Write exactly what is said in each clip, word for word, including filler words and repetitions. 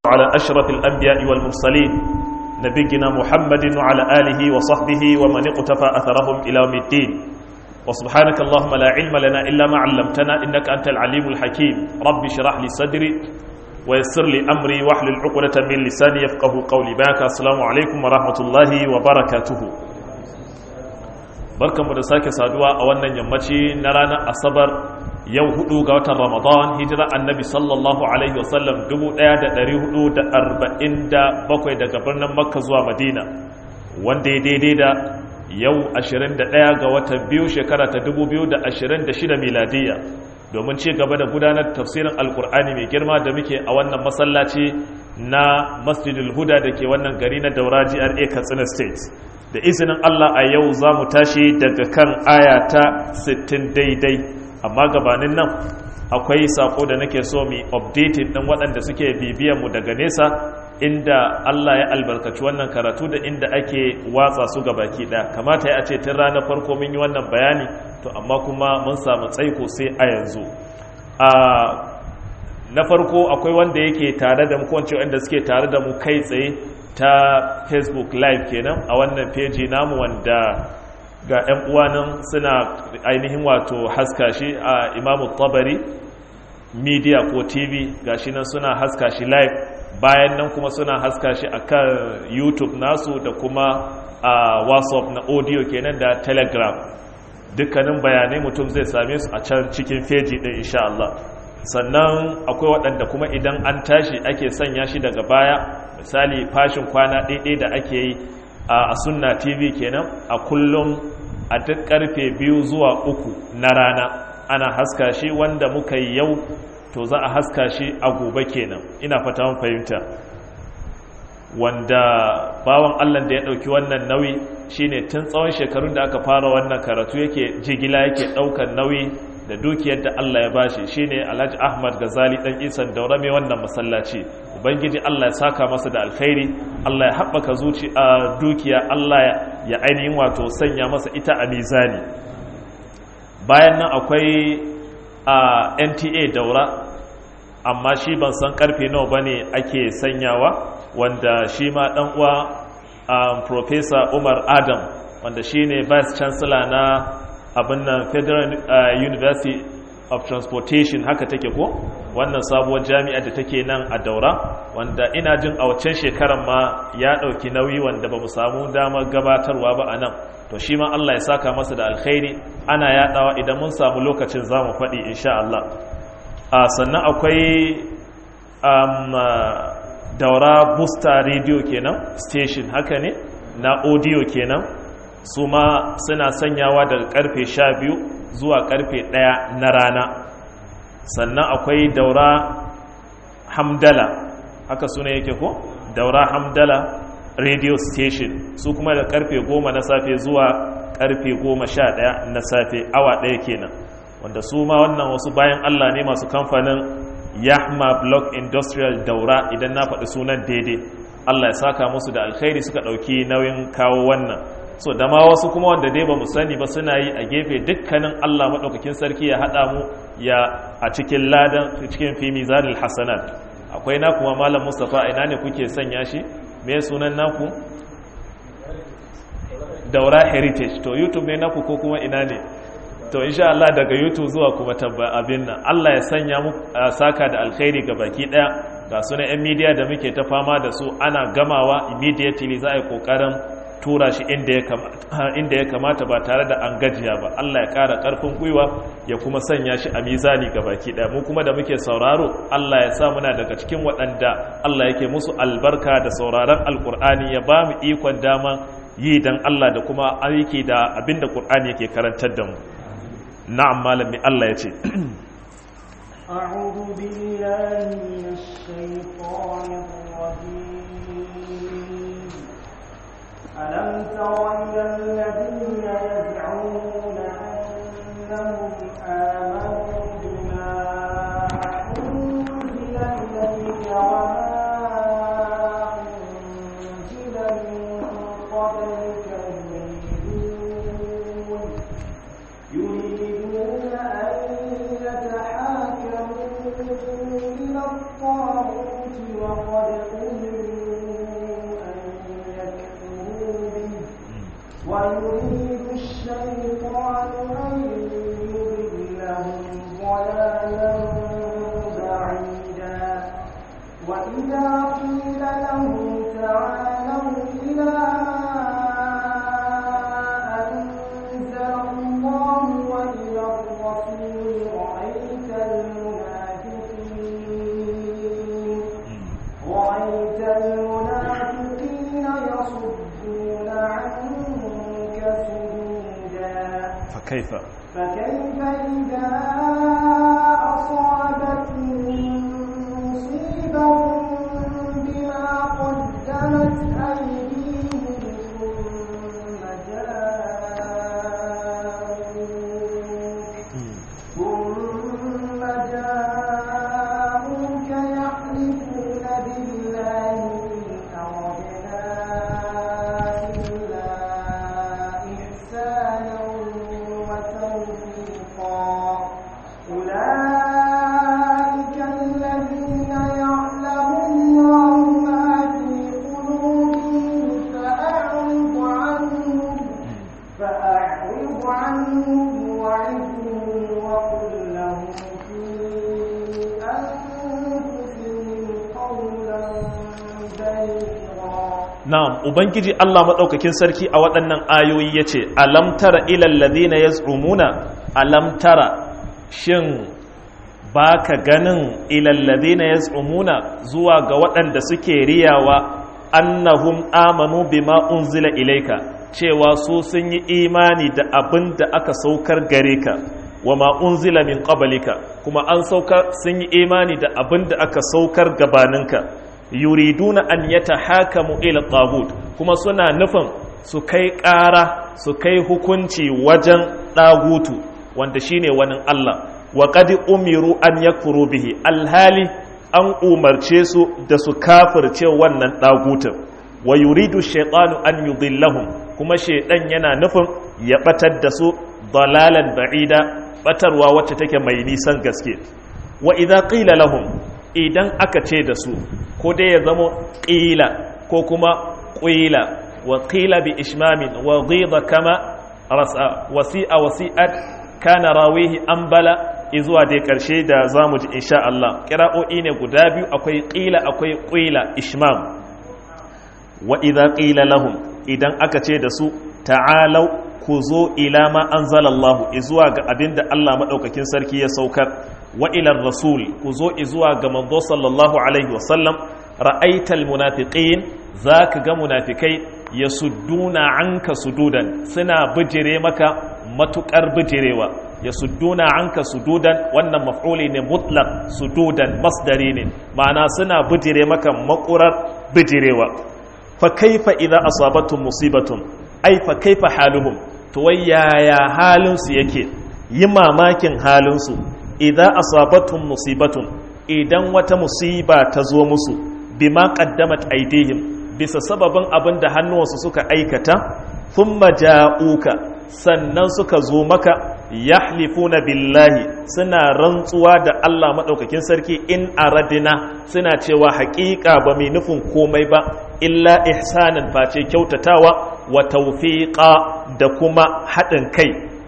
على أشرف الأنبياء والمرسلين نبينا محمد وعلى آله وصحبه ومن اقتفى أثرهم إلى يوم الدين وسبحانك اللهم لا علم لنا إلا ما علمتنا إنك أنت العليم الحكيم رب اشرح لي صدري ويسر لي أمري واحلل عقدة من لساني يفقه قولي باك السلام عليكم ورحمة الله وبركاته barkanmu da sake saduwa a wannan yammaci na ranar asabar yau hudu ga watan ramadan hijira annabi sallallahu alaihi wasallam dubu daya da dari hudu da arba'in da bakwai daga birnin makka zuwa madina wanda ya daidai da yau ashirin da daya ga watan biyu shekara ta dubu biyu da ashirin da shida miladiyya domin ci gaba da gudanar tafsirin alkur'ani mai girma da muke a wannan masallaci na masjidul huda da ke wannan gari na daura G R A katsina state da izinin Allah a yau za mu tashi daga kan aya ta sittin daidai amma gabanin nan akwai sako da nake so mu updating din waɗanda suke bibiyan mu daga nesa inda Allah ya albarkaci wannan karatu da inda ake watsa su gabaki ɗaya kamata ya ce tun ranar farko mun yi wannan bayani to amma kuma mun samu tsaiko sai a yanzu a na farko akwai wanda yake tare da mu ko wanda suke tare da mu kai tsaye ta Facebook live kenan a wannan page namu wanda ga 'yan uwanan suna ainihin wato haska shi a Imamu Tabari media ko T V gashi nan suna haska shi live bayan nan kuma suna haska shi akan YouTube nasu da kuma a WhatsApp na audio kenan da Telegram dukkanin bayanai mutum zai same su a can cikin page din insha Allah sannan akwai waɗanda kuma idan an tashi ake sanya shi daga baya misali fashin kwana ɗaiɗai da ake yi a sunna tv kenan a kullum a duk karfe biyu zuwa uku na rana ana haska shi wanda muka yi yau to za a haska shi a gobe kenan ina fata mun fahimta wanda bawan Allah da ya ɗauki wannan nauyi shine tun tsawon shekarun da aka fara wannan karatu yake jigila yake ɗaukar nauyi da dukiyar da Allah ya bashi shine Alhaji Ahmad Gazali dan Isan Daura mai wannan masallaci ubangiji Allah ya saka masa da alkhairi Allah ya haɓaka zuci a dukiya Allah ya ainihin wato sanya masa ita a mizani bayan nan akwai a N T A Daura amma shi ban san karfe nawa bane ake sanyawa wanda shi ma dan uwa Professor Umar Adam wanda shine Vice Chancellor na abin nan Federal uh, University of Transportation haka take ko wannan sabuwar jami'a da take nan a Daura wanda ina jin a waccan shekarar ma ya dauki nauyi wanda bamu samu damar gabatarwa ba anan to shi ma Allah ya saka masa da alkhairi ana yadawa idan mun samu lokacin zamu faɗi insha Allah uh, sannan akwai um, uh, Daura Booster Radio kenan station haka ne na audio kenan su ma suna sanyawa daga karfe sha biyu zuwa karfe ɗaya na rana sannan akwai Daura Hamdala haka suna yake ko Daura Hamdala radio station su kuma da karfe goma na safe zuwa karfe goma sha ɗaya na safe awa ɗaya kenan wanda su ma wannan wasu bayan Allah ne masu kamfanin Yahma Block Industrial Daura idan na faɗi sunan daidai Allah ya saka musu da alkhairi suka ɗauki nauyin kawo wannan so da ma wasu kuma wanda dai ba mu sani ba suna yi a gefe dukkanin Allah maɗaukakin sarki ya haɗa mu ya a cikin ladan cikin fi mizanil hasanat akwai na kuma malam Mustafa ina ne kuke sanya shi me sunan naku Daura Heritage to YouTube ne naku ko kuma ina ne to insha Allah daga YouTube zuwa kuma tabba abin nan Allah ya sanya mu saka da alkhairi ga baki daya ga sunan yan media da muke ta fama da su ana gamawa immediately za a yi kokarin tura shi inda ya kamata ba tare da an gajiya ba Allah ya ƙara ƙarfin gwiwa ya kuma sanya shi a mizani ga baki ɗaya mu kuma da muke sauraro Allah ya sa muna daga cikin waɗanda Allah yake musu albarka da sauraron alƙur'ani ya ba mu ikon dama yi don Allah da kuma aiki da abin da ƙur'ani yake karantar da mu na'am malami Allah ya ce أعوذ بالله من الشيطان الرجيم ألم تر إلى الذين يزعمون أنهم آمنوا بما أنزل إليك وما أنزل من قبلك يريدون يريدون أن يتحاكموا إلى الطاغوت وقد قد أمروا أن يكفروا به ويريد الشيطان أن يضلهم ضلالا بعيدا وإذا قيل لهم تعالوا إلى ما أنزل الله وإلى الرسول رأيت المنافقين رأيت المنافقين يصدون عنك سجودا فكيف فكيف إذا أصابتهم مصيبة بما قدمت أيديهم ثم جاءوك ثم جاءوك يحلفون بالله إن أردنا إلا إحسانا وتوفيقا أولئك الذين يعلم الله ما في قلوبهم فأعرض عنهم فأعرض عنهم وعظهم وقل لهم في أنفسهم قولا بليغا. na'am ubangiji Allah madaukakin sarki a waɗannan ayoyi yace alam tara ilal ladina yaz'umuna alam tara shin baka ganin ilal ladina yaz'umuna zuwa ga waɗanda suke riyawa annahum amanu bima unzila ilayka cewa su sun yi imani da abin da aka saukar gare ka wa ma unzila min qablika kuma an saukar sun yi imani da abin da aka saukar gabaninka yuriduna an yatahakamu ila tagut kuma suna nufin su kai ƙara su kai hukunci wajen ɗagutu wanda shine wani Allah wa qad umiru an yakfuru bihi alhali an umarce su da su kafirce wannan ɗagutun wa yuridu shaytanu an yudillahum kuma shaydan yana nufin ya batar da su dalalan ba'ida batarwa wacce take mai nisan gaske wa idza qila lahum idan aka ce da su ko dai ya zama qila ko kuma qila wa qila bi ishmamin wa ghidha kama rasa wasi'a wasi'at kana rawihi ambala izuwa dai karshe da zamu ji insha Allah qira'o'i ne guda biyu akwai qila akwai qila ishmam wa idza qila lahum idan aka ce da su ta'alau ku zo ila ma anzalallahu izuwa ga abinda Allah madaukakin sarki ya saukar wa ila rasul ku zo izuwa ga manzo sallallahu alaihi wasallam ra'aital munafiqin zaka ga munafikai yasudduna anka sududan suna bijire maka matukar bijirewa yasudduna anka sududan wannan maf'uli ne mutlaq sududan masdari ne ma'ana suna bijire maka makurar bijirewa fa kaifa idza asabatum musibatun ai fa kaifa haluhum to wayaya halin su yake yi mamakin halin su idza asabatum musibatun idan wata musiba ta zo musu bima qaddamat aydihim bisa sababin abin da hannuwansu suka aikata thumma ja'uka sannan suka zo maka yahlifuna billahi suna rantsuwa da Allah madaukakin sarki in aradina suna cewa haƙiƙa ba mai nufin komai ba illa ihsanan face kyautatawa wa tawfiqa da kuma haɗin kai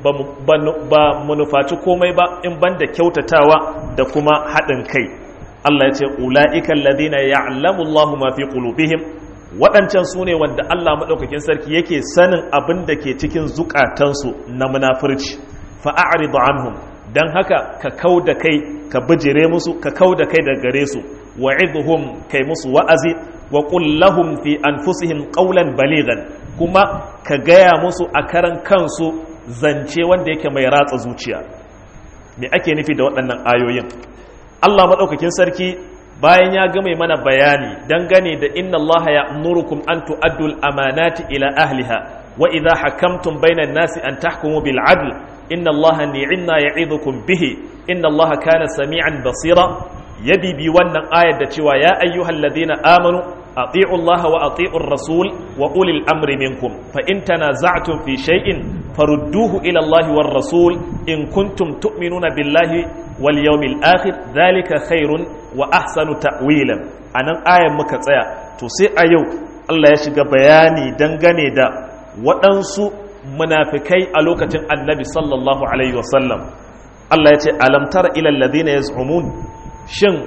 ba mu nufaci komai ba in banda kyautatawa da kuma haɗin kai Allah ya ce ula'ikan ladina ya'lamu Allahu ma fi qulubihim waɗancan su ne wanda Allah maɗaukakin sarki yake sanin abin da ke cikin zukatansu na munafurci fa'aridu anhum dan haka ka kau da kai ka bijire musu ka kau da kai daga gare su wa'idhum kai musu wa'azi wa qul lahum fi anfusihim qawlan balighan kuma ka gaya musu a karan kansu zance wanda yake mai ratsa zuciya me ake nufi da waɗannan ayoyin Allah maɗaukakin sarki bayan ya game mana bayani dangane da inna Allah ya'murukum an tu'addul amanati ila ahliha wa idha hakamtum bainan nasi an tahkumu bil 'adl inna Allah ni'inna ya'idukum bihi inna Allah kana sami'an basira yabi bi wannan ayar da cewa ya ayyuhalladhina amanu ati'u Allah wa ati'ur rasul wa ulil amri minkum fa in tanaza'tum fi shay'in farudduhu ila Allah war rasul in kuntum tu'minuna billahi wal yawmil akhir dhalika khairun wa ahsanu ta'wilan anan ayan muka tsaya to sai a yau Allah ya shiga bayani dangane da waɗansu munafikai a lokacin annabi sallallahu alaihi wasallam Allah ya ce alam tara ila alladhina yaz'umun shin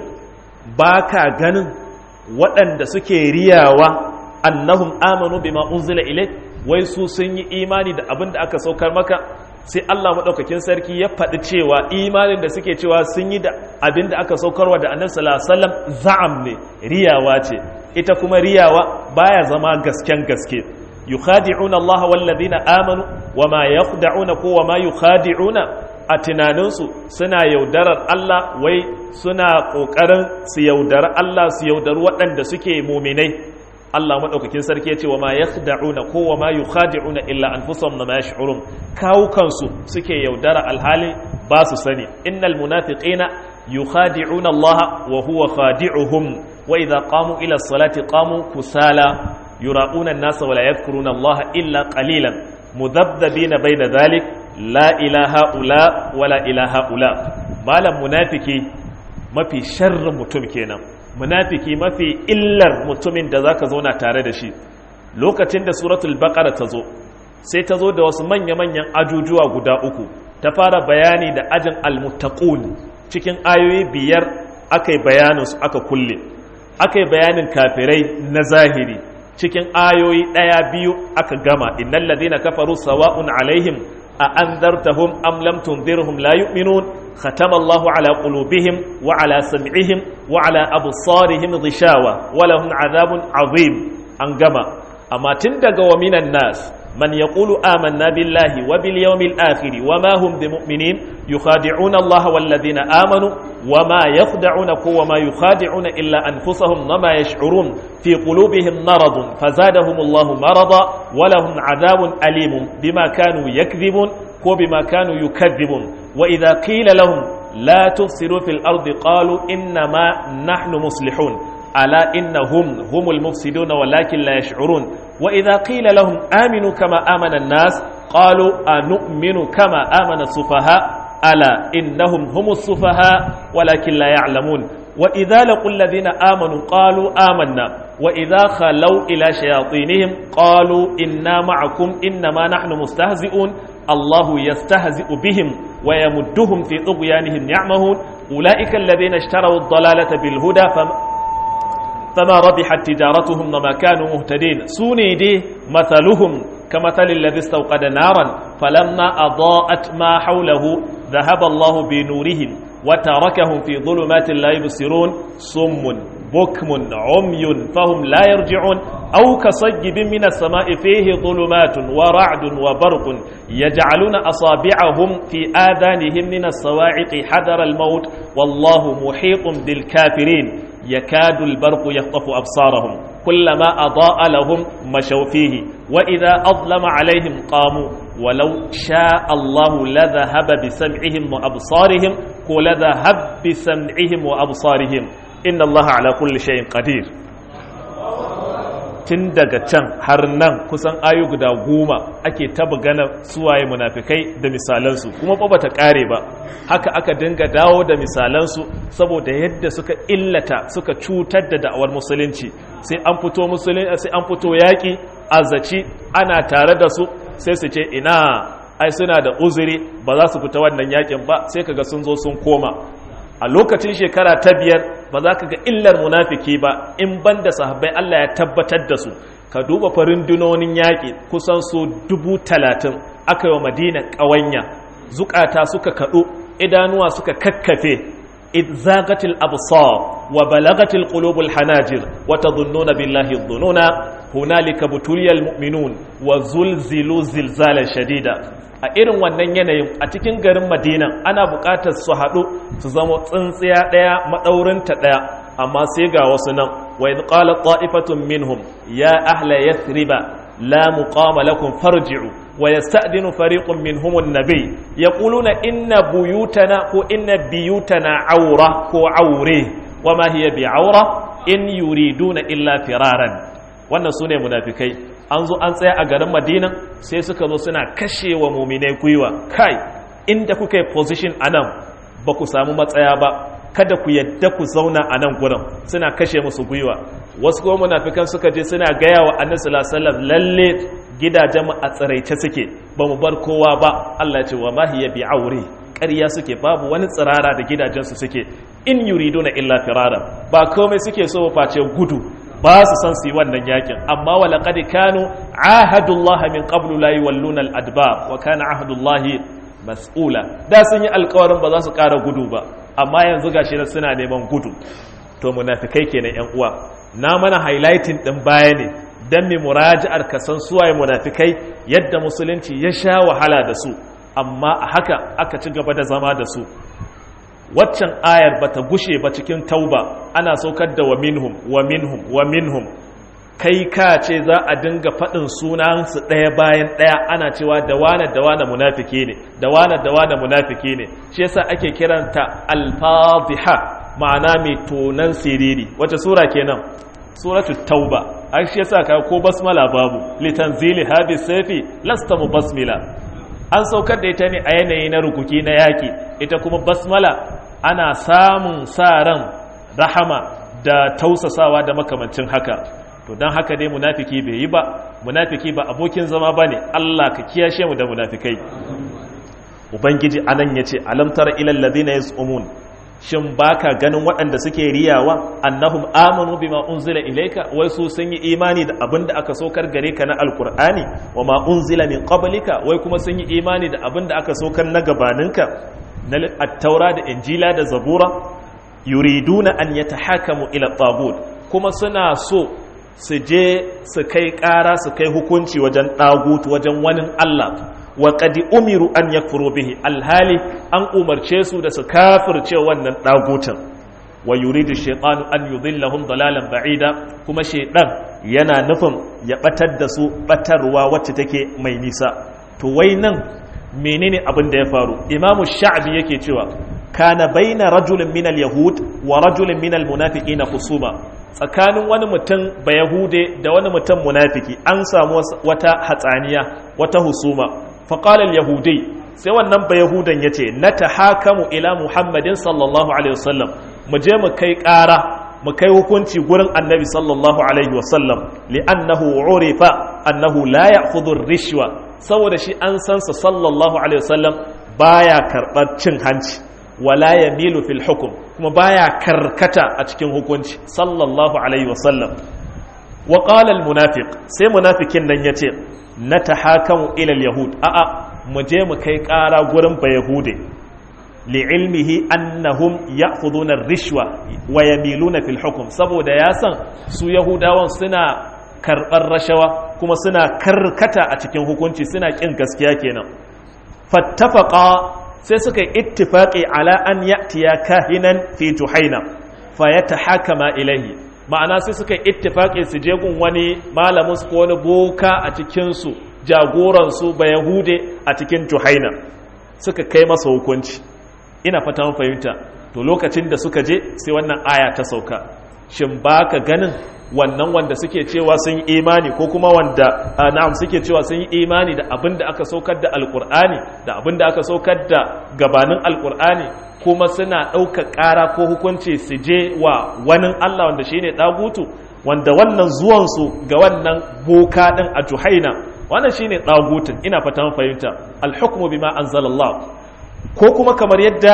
baka ganin waɗanda suke riyawa annahum amanu bima unzila ilayk wai su sun yi imani da abin da aka saukar maka sai Allah madaukakin sarki ya faɗi cewa imanin da suke cewa sun yi da abin da aka saukarwa da annabi sallallahu alaihi wasallam za'am ne riyawa ce ita kuma riyawa baya zama gasken gaske yukhadi'una Allah wal ladina amanu wama yakhda'una ko wama yukhadi'una a tunaninsu suna yaudarar Allah wai suna kokarin su yaudari Allah su yaudari waɗanda suke muminai Allah madaukakin sarki yace wama yakhda'una ko wama yukhadi'una illa anfusahum ma yash'urun kawukansu suke yaudara alhali ba su sani innal munafiqina yukhadi'una Allah wa huwa khadi'uhum wa idha qamu ila as-salati qamu kusala yura'una an-nasa wa la yadhkuruna Allah illa qalilan mudhabdhabina bayna dhalik la ilaha ula wa la ilaha ula malam munafiki mafi sharrin mutum kenan munafiki mafi illar mutumin da zaka zauna tare da shi lokacin da suratul baqara ta zo sai ta zo da wasu manya-manyan ajujuwa guda uku ta fara bayani da ajin almuttaqun cikin ayoyi biyar akai bayanin su aka kulle akai bayanin kafirai na zahiri cikin ayoyi daya biyu aka gama innal ladina kafaru sawa'un alaihim a anzartahum am lam tunzirhum la yu'minun ختم الله على قلوبهم وعلى سمعهم وعلى أبصارهم غشاوة ولهم عذاب عظيم أنقما أما تندق ومن الناس من يقول آمنا بالله وباليوم الآخر وما هم بمؤمنين يخادعون الله والذين آمنوا وما يخدعون وما يخادعون إلا أنفسهم وما يشعرون في قلوبهم مرض فزادهم الله مرضا ولهم عذاب أليم بما كانوا يكذبون وبما كانوا يكذبون وإذا قيل لهم لا تفسدوا في الأرض قالوا إنما نحن مصلحون ألا إنهم هم المفسدون ولكن لا يشعرون وإذا قيل لهم آمنوا كما آمن الناس قالوا أنؤمن كما آمن السفهاء ألا إنهم هم السفهاء ولكن لا يعلمون وإذا لقوا الذين آمنوا قالوا آمنا وإذا خلوا إلى شياطينهم قالوا إنا معكم إنما نحن مستهزئون الله يستهزئ بهم ويمدهم في طغيانهم يعمهون أولئك الذين اشتروا الضلالة بالهدى فما, فما ربحت تجارتهم وما كانوا مهتدين سوني دي مثلهم كمثل الذي استوقد نارا فلما أضاءت ما حوله ذهب الله بنورهم وتركهم في ظلمات لا يبصرون صم بكم عمي فهم لا يرجعون أو كصيب من السماء فيه ظلمات ورعد وبرق يجعلون أصابعهم في آذانهم من الصواعق حذر الموت والله محيط بالكافرين يكاد البرق يخطف أبصارهم كلما أضاء لهم مشوا فيه وإذا أظلم عليهم قاموا ولو شاء الله لذهب بسمعهم وأبصارهم ولذهب بسمعهم وأبصارهم إن الله على كل شيء قدير tun daga can har nan kusan ayu guda goma ake taba gana suwaye munafikai da misalansu kuma ba bata kare ba haka aka dinga dawo da misalansu saboda yadda suka illata suka cutar da da'awar musulunci sai an fito musulunci sai an fito yaki azaci ana tare da su sai su ce ina ai suna da uzuri ba za su fita wannan yakin ba sai kaga sun zo sun koma a lokacin shekara ta biyar ba za ka ga illar munafiki ba in banda sahabbai Allah ya tabbatar da su ka duba farin dunonin yaƙi kusan su dubu talatin aka yi wa madina ƙawanya zukata suka kaɗu idanuwa suka kakkafe idzagatil absar wa balagatil qulubul hanajir wa tadhunnuna billahi dhununa hunalika butuliyal mu'minun wa zulzilu zilzalan shadida a irin wannan yanayin a cikin garin madina ana buƙatar su haɗu su zama tsintsiya ɗaya maɗaurinta ɗaya amma sai ga wasu nan wa idh qala ta'ifatun minhum ya ahla yathriba la muqama lakum farji'u wa yasta'dinu fariqun minhum an-nabiy yaquluna inna buyutana ko inna biyutana awra ko awre wama hiya bi'awra in yuriduna illa firaran wannan sune munafikai an zo an tsaya a garin Madina sai suka zo suna kashe wa mu'minai gwiwa kai inda kuka yi position anan ba ku samu matsaya ba kada ku yadda ku zauna a nan gurin suna kashe musu gwiwa wasu kuma munafikan suka je suna gaya wa annabi sallallahu alaihi wasallam lalle gidajen mu a tsiraice suke ba mu bar kowa ba Allah ya ce wa ma hiya bi aure ƙarya suke babu wani tsirara da gidajen su suke in yuriduna illa firara ba komai suke so ba face gudu ba su san su yi wannan yakin amma wa laqad kanu ahadullahi min qablu la yawalluna al-adbar wa kana ahadullahi mas'ula da sun yi alƙawarin ba za su ƙara gudu ba amma yanzu gashi na suna neman gudu to munafikai kenan yan uwa na mana highlighting din baya ne dan mai muraji'ar kasan suwaye munafikai yadda musulunci ya sha wahala da su amma a haka aka ci gaba da zama da su waccan ayar bata gushe ba cikin tauba ana saukar da wa minhum wa minhum wa minhum kai ka ce za a dinga faɗin sunansu ɗaya bayan ɗaya ana cewa da wane da wane munafiki ne da wane da wane munafiki ne shi yasa ake kiranta al-fadhiha ma'ana mai tonan siriri wace sura kenan suratu tauba ai shi yasa ka ko basmala babu litanzili hadi sayfi lasta mubasmila an saukar da ita ne a yanayi na rukuki na yaki ita kuma basmala ana samun sa ran rahama da tausasawa da makamancin haka to don haka dai munafiki bai yi ba munafiki ba abokin zama ba ne Allah ka kiyashe mu da munafikai ubangiji anan ya ce alamtara ilal ladina yas'umun shin baka ganin waɗanda suke riyawa annahum amanu bima unzila ilayka wai su sun yi imani da abin da aka saukar gare ka na alqur'ani wa ma unzila min qablika wai kuma sun yi imani da abin da aka saukar na gabaninka na at-taura da injila da zabura yuriduna an yatahakamu ila tagut kuma suna so su je su kai ƙara su kai hukunci wajen ɗagutu wajen wani Allah wa ƙadi umiru an ya bihi alhali an umarce su da su kafirce wannan ɗagutun wa yuridu shaitanu an yudhillahum dalalan ba'ida kuma shaitan yana nufin ya batar da su batarwa wacce take mai nisa to wai nan menene abin da ya faru imamu sha'bi yake cewa kana baina rajulin minal yahud wa rajulin minal munafiqina husuma tsakanin wani mutum ba yahude da wani mutum munafiki an samu wata hatsaniya wata husuma faƙalar yahudai sai wannan ba yahudan ya ce na ta hakamu ila muhammadin sallallahu alaihi wasallam mu je mu kai ƙara mu kai hukunci gurin annabi sallallahu alaihi wasallam li'annahu urifa annahu la ya'khudhu rishwa saboda shi an san sa sallallahu alaihi wasallam baya karɓar cin hanci wala yamilu fil hukm kuma baya karkata a cikin hukunci sallallahu alaihi wasallam wa qala al munafiq sai munafikin nan yace natahakamu ila al yahud a a mu je mu kai ƙara gurin ba yahude li ilmihi annahum ya'khuduna ar rishwa wa yamiluna fil hukm saboda ya san su yahudawan suna karbar rashawa kuma suna karkata a cikin hukunci suna kin gaskiya kenan fattafaqa sai suka yi ittifaƙi ala an ya'tiya kahinan fi juhaina fa yatahakama ilayhi ma'ana sai suka yi ittifaƙi su je gun wani malamin su ko wani boka a cikin su jagoran su ba yahude a cikin juhaina suka kai masa hukunci ina fata mun fahimta to lokacin da suka je sai wannan aya ta sauka shin baka ganin wannan wanda suke cewa sun yi imani ko kuma wanda na'am suke cewa sun yi imani da abin da aka saukar da alkur'ani da abin da aka saukar da gabanin alkur'ani kuma suna ɗaukar ƙara ko hukunci su je wa wani Allah wanda shi ne ɗagutu wanda wannan zuwansu ga wannan boka ɗin a juhaina wannan shi ne ɗagutun ina fatan fahimta alhukmu bima anzalallah ko kuma kamar yadda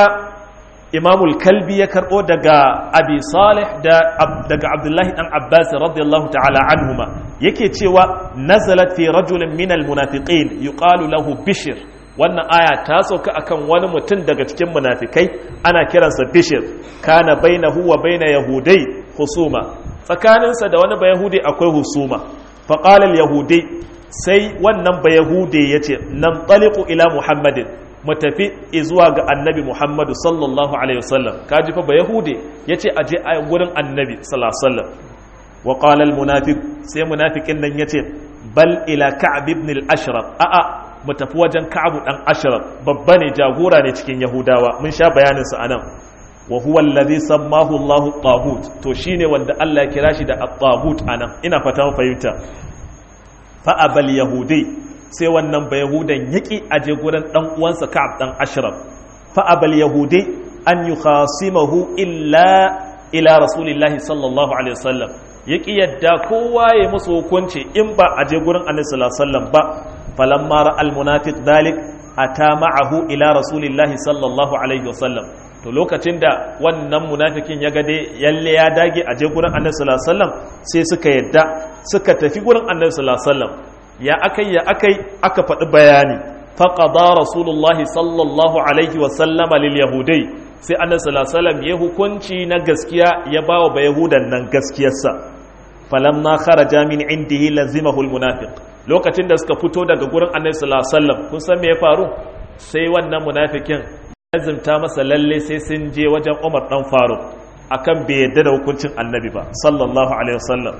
imamul kalbi ya karɓo daga abi salih daga abdullahi ɗan abbas radiyallahu ta'ala anhuma yake cewa nazalat fi rajulin minal munafiqin yuqalu lahu bishir wannan aya ta sauka akan wani mutum daga cikin munafikai ana kiransa bishir kana bainahu wa baina yahudai husuma tsakaninsa da wani bayahudi akwai husuma faqala al-yahudi sai wannan bayahudi yace nan taliqu ila muhammadin mu tafi zuwa ga annabi Muhammadu sallallahu alaihi wasallam kaji fa ba yahude yace aje a gurin annabi sallallahu alaihi wasallam wa qala al munafiq sai munafikin nan yace bal ila ka'b ibn al ashraf a a mu tafi wajen ka'b dan ashraf babba ne jagora ne cikin yahudawa mun sha bayanin sa anan wa huwa alladhi sammahu Allah at-taghut to shine wanda Allah ya kira shi da at-taghut anan ina fata mun fahimta fa abal yahudi sai wannan ba yahudan yaki aje gurin dan uwansa Ka'ab dan Ashraf fa abal yahudi an yukhasimahu illa ila rasulillahi sallallahu alaihi wasallam yaki yadda kowa ya musu hukunci in ba aje gurin annabi sallallahu alaihi wasallam ba falamma ra al munafiq dalik ata ma'ahu ila rasulillahi sallallahu alaihi wasallam to lokacin da wannan munafikin ya gade yalle ya dage a je gurin annabi sallallahu alaihi wasallam sai suka yadda suka tafi gurin annabi sallallahu alaihi wasallam ya akai ya akai aka faɗi bayani faqada rasulullahi sallallahu alaihi wasallam lil yahudai sai annabi sallallahu alaihi wasallam ya hukunci na gaskiya ya bawa ba yahudan nan gaskiyarsa falamma kharaja min indihi lazimahu al munafiq lokacin da suka fito daga gurin annabi sallallahu alaihi wasallam kun san me ya faru sai wannan munafikin lazimta masa lalle sai sun je wajen Umar dan Faruk akan bai yadda da hukuncin annabi ba sallallahu alaihi wasallam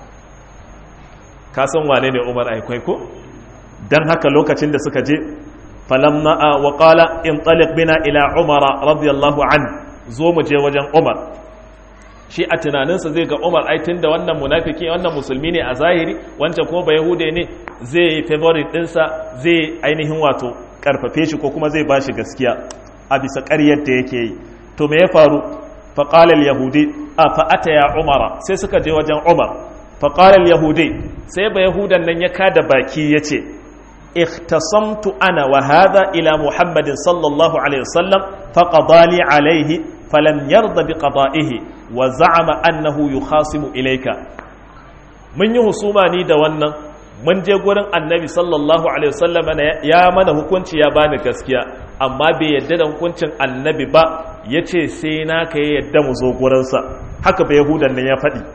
ka san wane ne Umar ai kai ko dan haka lokacin da suka je falamma wa qala intaliq bina ila Umar radiyallahu an zo mu je wajen Umar shi a tunaninsa zai ga Umar ai tunda wannan munafiki wannan musulmi ne a zahiri wancan kuma ba yahude ne zai favorite dinsa zai ainihin wato karfafe shi ko kuma zai bashi gaskiya a bisa ƙaryar da yake yi to me ya faru faƙalar yahudi a fa'ata ya umara sai suka je wajen umar faƙalar yahudi sai ba yahudan nan ya kada baki ya ce ikhtasamtu ana wa hada ila muhammadin sallallahu alaihi wasallam faqadali alaihi falam yarda bi qada'ihi wa za'ama annahu yukhasimu ilayka mun yi husuma ni da wannan mun je gurin annabi sallallahu alaihi wasallam ya mana hukunci ya bani gaskiya amma bai yadda da hukuncin annabi ba yace sai na kai yadda mu zo gurinsa haka ba yahudan nan ya faɗi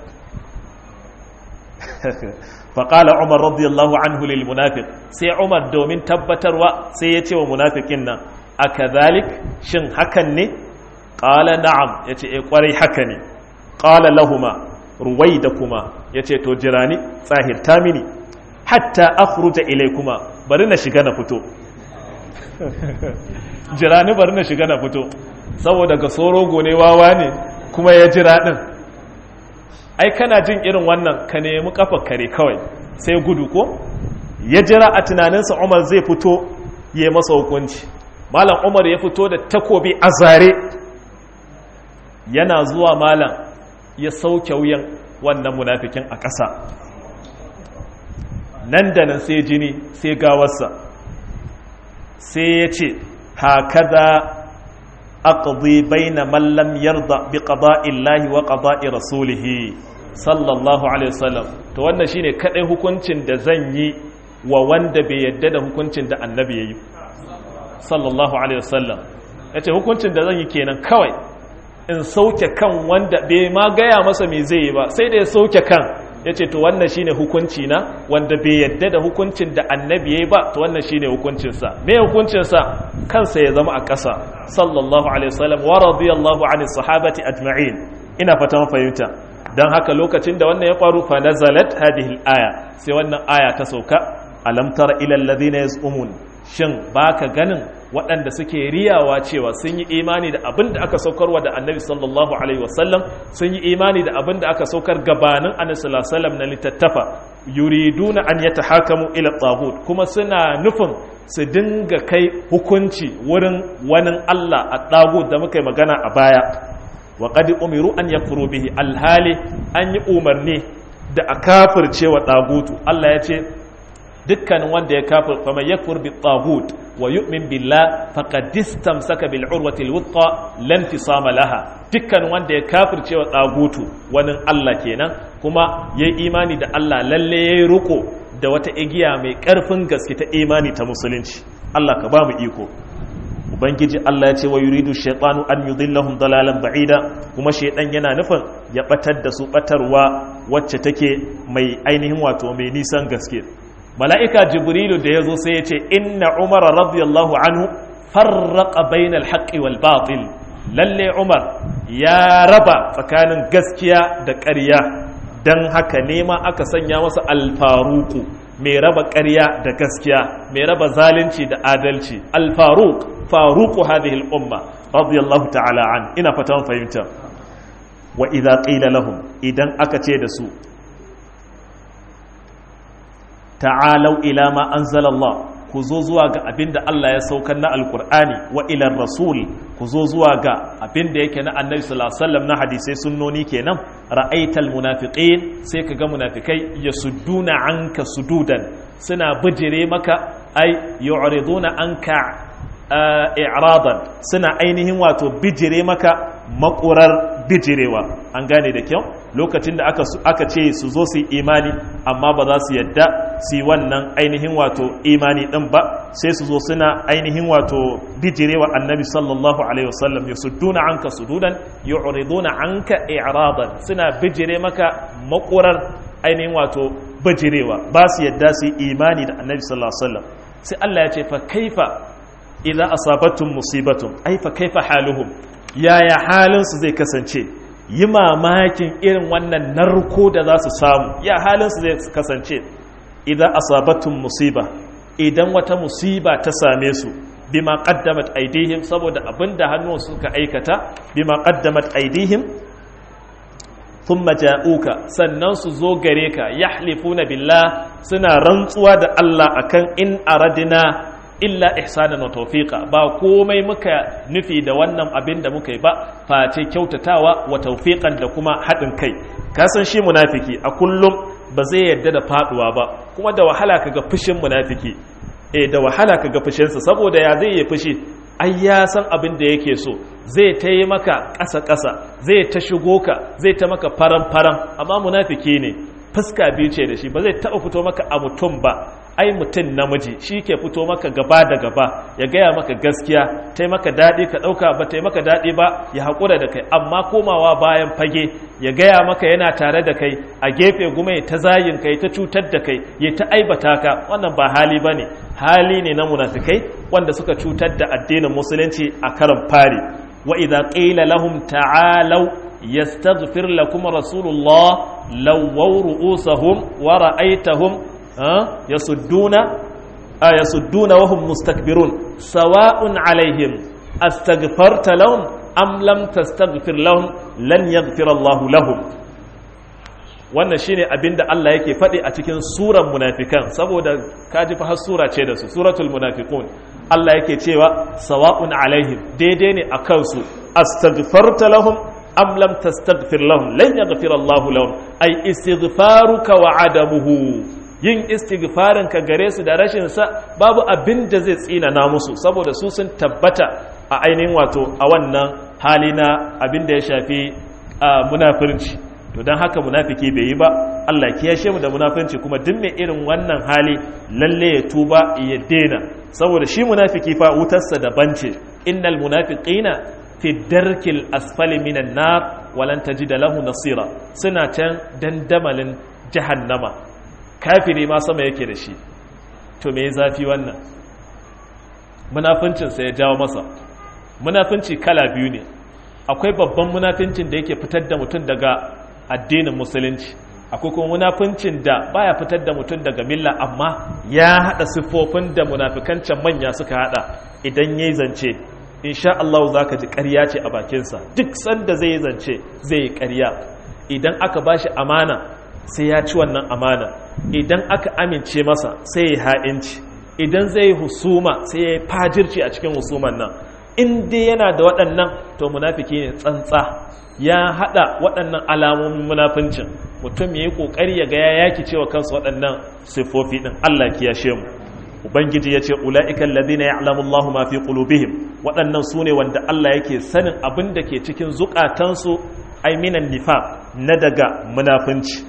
faƙala umar radiyallahu anhu lil munafiq sai umar domin tabbatarwa sai ya ce wa munafikin nan akadhalik shin hakan ne qala na'am yace eh kwarai haka ne qala lahuma ruwaidakuma yace to jirani tsahirta mini hatta akhruja ilaykuma bari na shiga na fito jirani bari na shiga na fito saboda ga sorogo ne wawa ne kuma ya jira din ai kana jin irin wannan ka nemi kafar kare kawai sai gudu ko ya jira a tunaninsa Umar zai fito ya masa hukunci malam Umar ya fito da takobi a zare yana zuwa malam ya sauke wuyan wannan munafikin a ƙasa nan da nan sai jini sai gawarsa sai ya ce hakaza aqdi baina man lam yarda bi qada'illahi wa qada'i rasulihi sallallahu alaihi wasallam to wannan shine kadai hukuncin da zan yi wa wanda bai yadda da hukuncin da annabi yayi sallallahu alaihi wasallam yace hukuncin da zan yi kenan kawai in sauke kan wanda bai ma gaya masa me zai yi ba sai da ya sauke kan yace to wannan shine hukunci na wanda bai yadda da hukuncin da annabi yayi ba to wannan shine hukuncin sa me hukuncin sa kansa ya zama a ƙasa sallallahu alaihi wasallam wa radiyallahu anhi sahabati ajma'in ina fatan fahimta dan haka lokacin da wannan ya faru fa nazalat hadhihi al-aya sai wannan aya ta sauka alam tara ila alladhina yaz'umun shin baka ganin waɗanda suke riyawa cewa sun yi imani da abin da aka saukarwa da annabi sallallahu alaihi wasallam sun yi imani da abin da aka saukar gabanin annabi sallallahu alaihi wasallam na littattafa yuriduna an yatahakamu ila taghut kuma suna nufin su dinga kai hukunci wurin wani Allah a taghut da muka yi magana a baya wa qad umiru an yakfuru bihi alhali an yi umarni da a kafirce wa taghutu Allah ya ce dukkan wanda ya kafir fa man yakfur bi taghut wa yu'min billah faqad istamsaka bil urwati al wuthqa lan fisama laha dukkan wanda ya kafirce wa taghutu wani Allah kenan kuma yayi imani da Allah lalle yayi ruko da wata igiya mai karfin gaske ta imani ta musulunci Allah ka ba mu iko ubangiji Allah ya ce wa yuridu shaytanu an yudillahum dalalan ba'ida kuma shaydan yana nufin ya batar da su batarwa wacce take mai ainihin wato mai nisan gaske mala'ika jibrilu da ya zo sai ya ce inna umar radiyallahu anhu farraqa bainal haqqi wal batil lalle umar ya raba tsakanin gaskiya da ƙarya dan haka ne ma aka sanya masa alfaruku mai raba ƙarya da gaskiya mai raba zalunci da adalci alfaruq faruqu hadhihi al umma radiyallahu ta'ala an ina fatan fahimta wa idza qila lahum idan aka ce da su ta'alau ila ma anzalallah ku zo zuwa ga abinda Allah ya saukar na alkur'ani wa ilar rasul ku zo zuwa ga abinda yake na annabi sallallahu alaihi wasallam na hadisai sunnoni kenan ra'aital munafiqin sai kaga munafikai yasudduna anka sududan suna bijire maka ai yu'riduna anka i'radan suna ainihin wato bijire maka makurar bijirewa an gane da kyau lokacin da aka aka ce su zo su yi imani amma ba za su yadda su yi wannan ainihin wato imani din ba sai su zo suna ainihin wato bijirewa annabi sallallahu alaihi wasallam yasudduna anka sududan yu'riduna anka i'radan suna bijire maka makurar ainihin wato bijirewa ba su yadda su yi imani da annabi sallallahu alaihi wasallam sai Allah ya ce fa kaifa idza asabatum musibatun ai fa kaifa haluhum yaya halinsu zai kasance yi mamakin irin wannan narko da za su samu ya halinsu zai kasance idan asabatun musiba idan wata musiba ta same su bima qaddamat aidihim saboda abinda hannun suka aikata bima qaddamat aidihim thumma ja'uka sannan su zo gare ka yahlifuna billah suna rantsuwa da Allah akan in aradina illa ihsanan wa tawfiqa ba komai muka nufi da wannan abin da muka yi ba face kyautatawa wa tawfiqan da kuma haɗin kai ka san shi munafiki a kullum ba zai yarda da faduwa ba kuma da wahala kaga fushin munafiki eh da wahala kaga fushin sa saboda ya zai yi fushi ai ya san abin da yake so zai ta yi maka ƙasa ƙasa zai ta shigo ka zai ta maka faran faran amma munafiki ne fuska biyu ce da shi ba zai taɓa fito maka a mutum ba ai mutum namiji shi ke fito maka gaba da gaba ya gaya maka gaskiya ta maka daɗi ka ɗauka ba ta maka daɗi ba ya haƙura da kai amma komawa bayan fage ya gaya maka yana tare da kai a gefe gume ta zayin kai ta cutar da kai ya ta aibata ka wannan ba hali ba ne hali ne na munafikai wanda suka cutar da addinin musulunci a karan fari wa idza qila lahum ta'alau yastaghfir lakum rasulullah lawaw ru'usahum wa ra'aytahum يصدون يصدون وهم مستكبرون سواء عليهم استغفرت لهم أم لم تستغفر لهم لن يغفر الله لهم wannan shine abinda Allah yake faɗi a cikin suran munafikan saboda kaji fa har sura ce da su suratul munafiqun Allah yake cewa sawa'un alaihim daidai ne akan su astaghfarta lahum am lam tastaghfir lahum lan yaghfir Allah lahum ay istighfaruka wa adamuhu yin istighfarin ka gare su da rashin sa babu abin da zai tsina musu saboda su sun tabbata a ainihin wato a wannan hali na abin da ya shafi munafirci to don haka munafiki bai yi ba Allah kiyashe mu da munafinci kuma duk mai irin wannan hali lalle ya tuba ya daina saboda shi munafiki fa wutarsa daban ce innal munafiqina fi darkil asfali minan nar walan tajida lahu nasira suna can dandamalin jahannama kafiri ma sama yake da shi to me zafi wannan munafincinsa ya jawo masa munafinci kala biyu ne akwai babban munafincin da yake fitar da mutum daga addinin musulunci akwai kuma munafincin da baya fitar da mutum daga milla amma ya hada siffofin da munafikancin manya suka hada idan yayi zance insha Allah zaka ji ƙarya ce a bakinsa duk sanda zai zance zai yi ƙarya idan aka bashi amana sai ya ci wannan amana idan aka amince masa sai ya ha'inci idan zai husuma sai ya fajirci a cikin husuman nan in dai yana da waɗannan to munafiki ne tsantsa ya haɗa waɗannan alamomin munafincin mutum ya yi ƙoƙari ya ga ya yaki cewa kansu waɗannan siffofi ɗin Allah ya kiyashe mu ubangiji ya ce ula'ikan ladina ya'lamu Allahu ma fi qulubihim waɗannan su ne wanda Allah yake sanin abin da ke cikin zukatansu ai minan nifaq na daga munafinci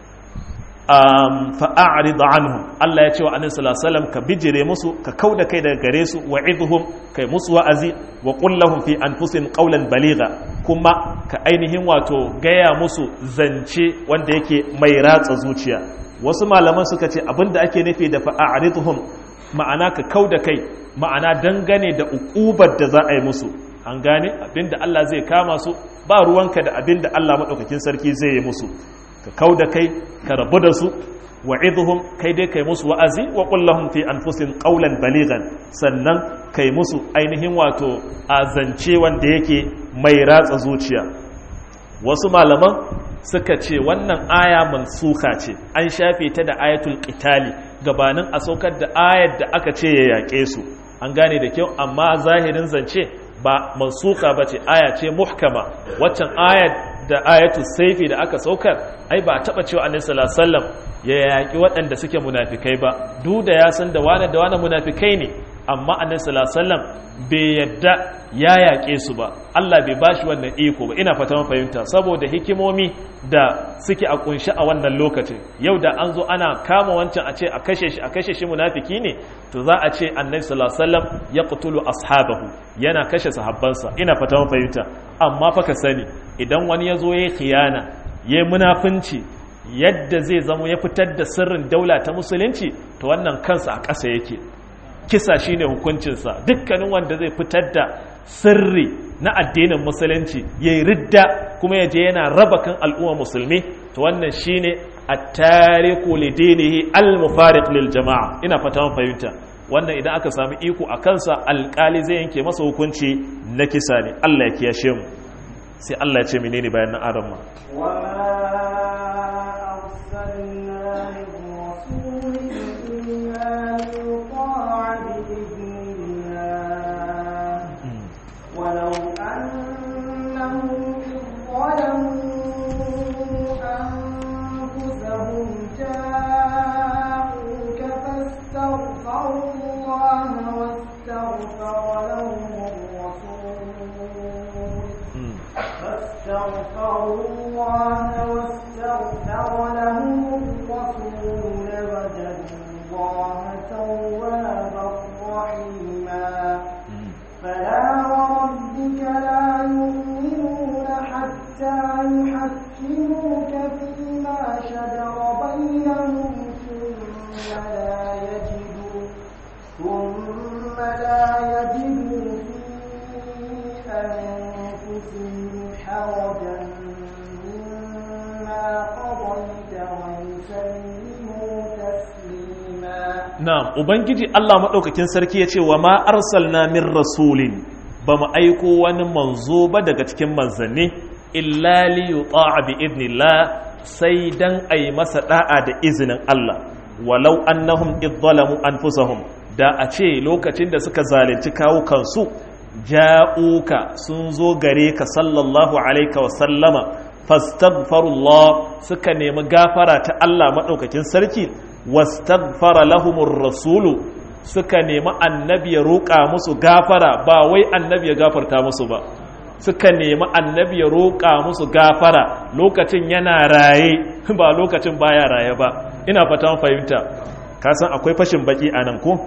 fa'a'rid anhum Allah ya ce wa annabi sallallahu alaihi wasallam ka bijire musu ka kauda kai daga gare su wa'idhum kai musu wa'azi wa qul lahum fi anfusihim qawlan baligha kuma ka ainihin wato gaya musu zance wanda yake mai ratsa zuciya wasu malaman suka ce abinda ake nufi da fa'a'ridhum ma'ana ka kauda kai ma'ana dangane da uqubar da za a yi musu an gane abinda Allah zai kama su ba ruwanka da abinda Allah madaukakin sarki zai yi musu ka kau da kai ka rabu da su wa idhum kai dai kai musu wa'azi wa qul lahum fi anfusihim qawlan balighan sannan kai musu ainihin wato azance wanda yake mai ratsa zuciya wasu malaman suka ce wannan aya mansuka ce an shafe ta da ayatul qitali gabanin a saukar da ayar da aka ce ya yaƙe su an gane da kyau amma zahirin zance ba mansuka bace aya ce muhkama waccan ayar da ayatul saifi da aka saukar ai ba taba cewa annabi sallallahu alaihi wasallam ya yaƙi waɗanda suke munafikai ba duk da ya san da wani da wani munafikai ne amma annabi sallallahu alaihi wasallam bai yadda ya yaƙe su ba Allah bai bashi wannan iko ba ina fata fahimta saboda hikimomi da suke a kunshi a wannan lokacin yau da an zo ana kama wancan a ce a kashe shi a kashe shi munafiki ne to za a ce annabi sallallahu alaihi wasallam ya qutulu ashabahu yana kashe sahabbansa ina fata fahimta amma fa ka sani idan wani ya zo yayi khiyana yayi munafinci yadda zai zama ya fitar da sirrin daula ta musulunci to wannan kansa a ƙasa yake kisa shine hukuncinsa dukkanin wanda zai fitar da sirri na addinin musulunci yayi ridda kuma ya je yana raba kan al'umma musulmi to wannan shine at-tariqu lidinihi al-mufariq lil jama'a ina fata mun fahimta wannan idan aka sami iko a kansa alƙali zai yanke masa hukunci na kisa ne Allah ya kiyashe mu sai Allah ya ce menene bayan nan adam ma Na'am, Ubangiji Allah maɗaukakin sarki ya ce wa ma arsalna min rasulin ba mu aiko wani manzo ba daga cikin manzanni illa li yuta'a bi idnillah sai dan ai masa da'a da izinin Allah walau annahum idzalamu anfusahum da a ce lokacin da suka zalunci kawo kansu ja'uka sun zo gare ka sallallahu alaihi wa sallama fastaghfirullah suka nemi gafara ta Allah maɗaukakin sarki wastaghfara lahumur rasulu suka nemi annabi ya roƙa musu gafara ba wai annabi ya gafarta musu ba suka nemi annabi ya roƙa musu gafara lokacin yana raye ba lokacin baya raye ba ina fatan fahimta ka san akwai fashin baki anan ko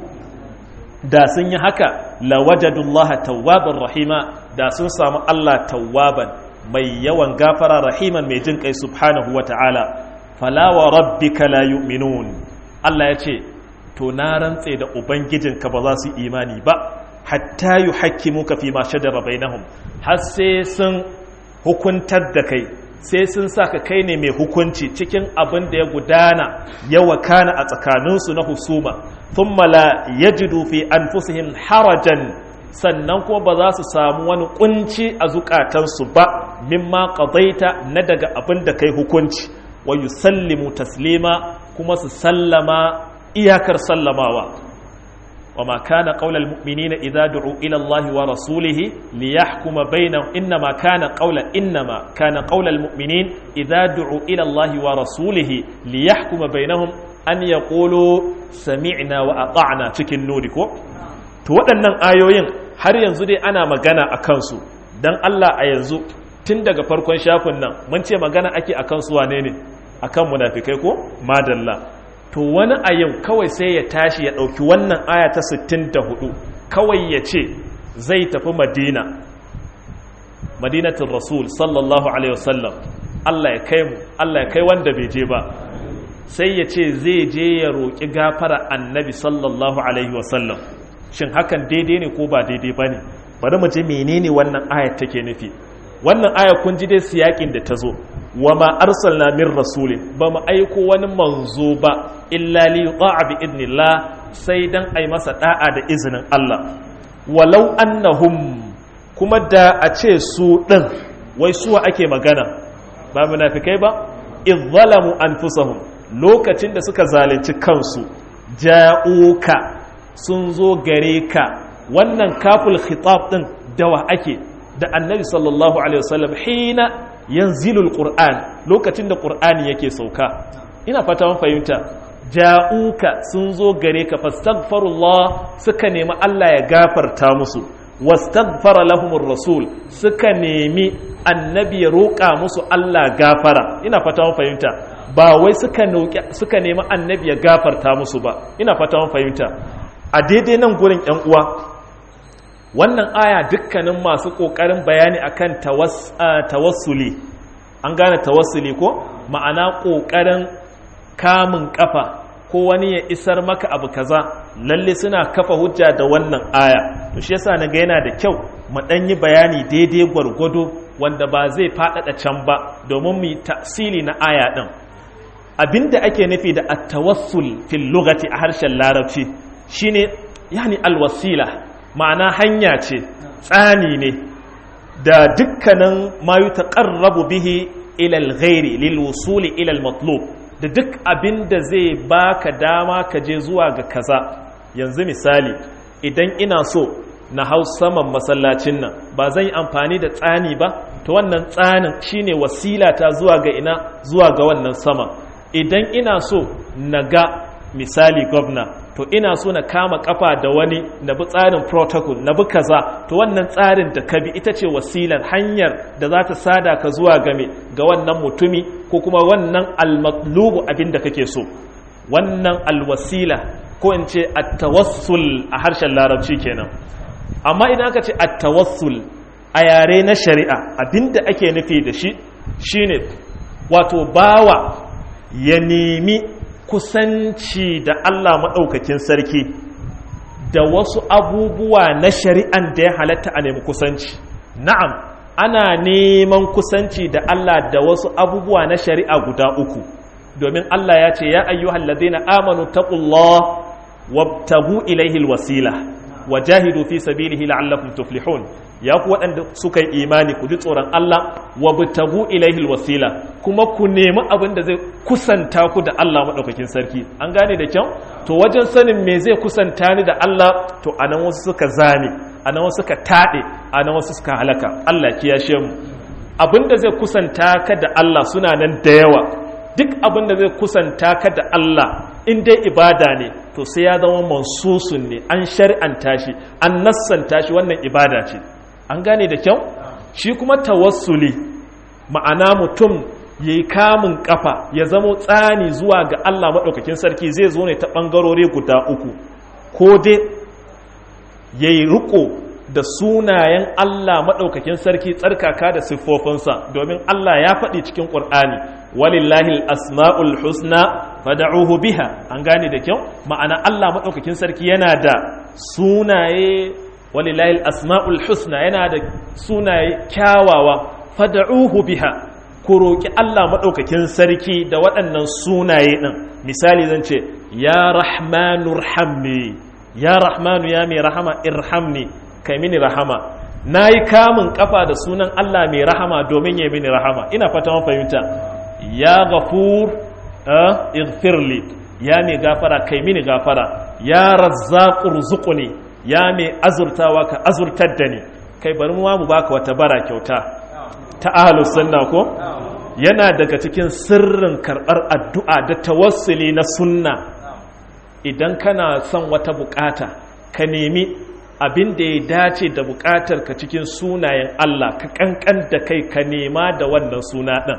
da sun yi haka lawajadullaha tawwaban rahima da sun samu Allah tawwaban mai yawan gafara rahiman mai jin kai subhanahu wata'ala fala wa rabbika la yu'minun Allah ya ce to na rantse da ubangijinka ba za su imani ba hatta yuhakkimuka fi ma shajara bainahum har sai sun hukuntar da kai sai sun saka kai ne mai hukunci cikin abin da ya gudana ya wakana a tsakaninsu na husuma thumma la yajidu fi anfusihim harajan sannan kuma ba za su samu wani kunci a zukatansu ba mimma qadaita na daga abin da kai hukunci wa yusallimu taslima kuma su sallama iyakar sallamawa wa ma kana qaulal mu'minina idza du'u ila Allah wa rasulihi liyahkuma bainahum inma kana qaula inma kana qaulal mu'minin idza du'u ila Allah wa rasulihi liyahkuma bainahum an yaqulu sami'na wa ata'na cikin nuri ko to waɗannan ayoyin har yanzu dai ana magana akan su dan Allah a yanzu tun daga farkon shafin nan mun ce magana ake akan su wane ne akan munafikai ko madalla to wani a yau kawai sai ya tashi ya ɗauki wannan aya ta sittin da hudu kawai ya ce zai tafi madina madinatul rasul sallallahu alaihi wasallam Allah ya kai mu Allah ya kai wanda bai je ba sai ya ce zai je ya roƙi gafara annabi sallallahu alaihi wasallam shin hakan daidai ne ko ba daidai ba ne bari mu ji menene wannan ayat take nufi wannan aya kun ji dai siyakin da ta zo wa ma arsalna min rasulin ba mu aiko wani manzo ba illa li yuta'a bi idnillah sai dan ai masa da'a da izinin Allah walau annahum kuma da a ce su din wai suwa ake magana ba munafikai ba izzalamu anfusahum lokacin da suka zalunci kansu ja'uka sun zo gare ka wannan kaful khitab din dawa ake da annabi sallallahu alaihi wasallam hina yanzilul qur'an lokacin da qur'ani yake sauka ina fata mun fahimta ja'uka sun zo gare ka fastaghfirullah suka nemi Allah ya gafarta musu wastaghfara lahumur rasul suka nemi annabi ya roƙa musu Allah gafara ina fata mun fahimta ba wai suka noki suka nemi annabi ya gafarta musu ba ina fata mun fahimta a daidai nan gurin ƴan uwa wannan aya dukkanin masu kokarin bayani akan tawassuli an gane tawassuli ko ma'ana kokarin kamun kafa ko wani ya isar maka abu kaza lalle suna kafa hujja da wannan aya to shi yasa naga yana da kyau mu dan yi bayani daidai gwargwado wanda ba zai fadada can ba domin mu tafsili na aya din abinda ake nufi da at-tawassul fil lughati a harshen larabci shine yani alwasila ma'ana hanya ce tsani ne da dukkanin ma yutaqarrabu bihi ila al-ghairi lil wusuli ila al-matlub da duk abin da zai baka dama ka je zuwa ga kaza yanzu misali idan ina so na hau saman masallacin nan ba zan yi amfani da tsani ba to wannan tsanin shine wasila ta zuwa ga ina zuwa ga wannan sama idan ina so na ga misali gwamna to ina so na kama kafa da wani na bi tsarin protocol na bi kaza to wannan tsarin da ka bi ita ce wasilar hanyar da za ta sada ka zuwa game ga wannan mutumi ko kuma wannan almatlubu abin da kake so wannan alwasila ko in ce at-tawassul a harshen larabci kenan amma idan aka ce at-tawassul a yare na shari'a abinda ake nufi da shi shine wato bawa ya nemi kusanci da Allah maɗaukakin sarki da wasu abubuwa na shari'an da ya halatta a nemi kusanci na'am ana neman kusanci da Allah da wasu abubuwa na shari'a guda uku domin Allah ya ce ya ayyuhal ladina amanu taqullah wabtagu ilayhi alwasila wajahidu fi sabilihi la'allakum tuflihun ya ku waɗanda suka yi imani ku ji tsoron Allah wabtagu ilayhi alwasila kuma ku nemi abin da zai kusanta ku da Allah madaukakin sarki an gane da kyau to wajen sanin me zai kusanta ni da Allah to anan wasu suka zame anan wasu suka tade anan wasu suka halaka Allah kiyashe mu abin da zai kusanta ka da Allah suna nan da yawa duk abin da zai kusanta ka da Allah in dai ibada ne to sai ya zama mansusun ne an shari'anta shi an nassanta shi wannan ibada ce an gane da kyau shi kuma tawassuli ma'ana mutum yayi kamun kafa ya zama tsani zuwa ga Allah madaukakin sarki zai zo ne ta bangarori guda uku ko dai yayi riko da sunayen Allah madaukakin sarki tsarkaka da siffofinsa domin Allah ya faɗi cikin Qur'ani walillahi al-asma'ul husna fad'uhu biha an gane da kyau ma'ana Allah madaukakin sarki yana da sunaye walillahi al-asma'ul husna yana da sunaye kyawawa fad'uhu biha ku roki Allah madaukakin sarki da waɗannan sunaye din misali zan ce ya rahmanur hamni ya rahmanu ya mai rahama irhamni kai mini rahama nayi kamun kafa da sunan Allah mai rahama domin ya mini rahama ina fata mun fahimta ya ghafur ighfirli ya mai gafara kai mini gafara ya razzaqur zuqni ya mai azurtawa ka azurtar da ni kai bari mu mu baka wata bara kyauta ta ahlus sunna ko yana daga cikin sirrin karbar addu'a da tawassuli na sunna idan kana son wata bukata ka nemi abin da ya dace da bukatar ka cikin sunayen Allah ka kankan da kai ka nema da wannan suna din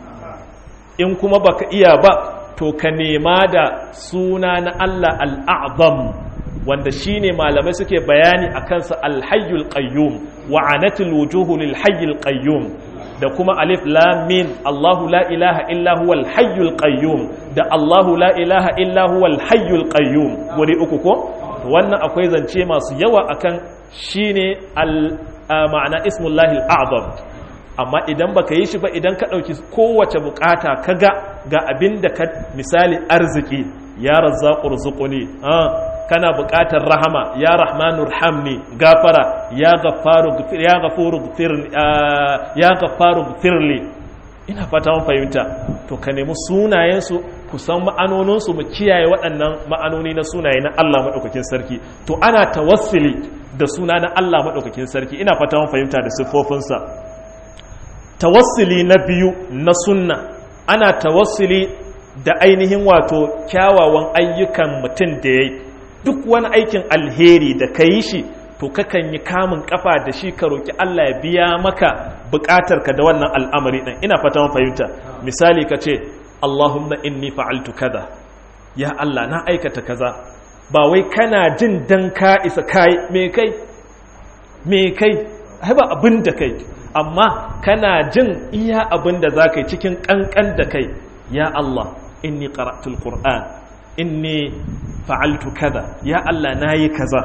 in kuma baka iya ba to ka nema da suna na Allah al-a'zam wanda shine malamai suke bayani akan sa al-hayyul qayyum wa anatul wujuhu lil hayyul qayyum da kuma alif lam mim Allahu la ilaha illa huwal hayyul qayyum da Allahu la ilaha illa huwal hayyul qayyum wuri uku ko to wannan akwai zance masu yawa akan shine al ma'ana ismullahi al-a'zam amma idan baka yi shi ba idan ka dauki kowace bukata kaga ga abinda ka misali arziki ya razzaqur zuquni ah kana buƙatar rahama ya rahmanur hamni gafara ya gaffaru ya ghafuru ghfirni ya ghaffaru ghfirli ina fata mun fahimta. To ka nemi sunayensu ku san ma'anoninsu mu kiyaye waɗannan ma'anoni na sunaye na Allah maɗaukakin sarki. To ana tawassuli da suna na Allah maɗaukakin sarki, ina fata mun fahimta, da siffofinsa. Tawassuli na biyu na sunna, ana tawassuli da ainihin wato kyawawan ayyukan mutum da ya yi. Duk wani aikin alheri da ka yi shi, to kakan yi kamun kafa da shi ka roƙi Allah ya biya maka buƙatarka da wannan al'amari ɗin, ina fata mun fahimta. Misali ka ce Allahumma inni fa'altu kaza, ya Allah na aikata kaza, ba wai kana jin dan ka isa kai me kai me kai ba abin da kai, amma kana jin iya abin da za ka yi cikin ƙanƙan da kai. Ya Allah inni qara'tul Qur'an, inni fa'altu kaza, ya Allah nayi kaza,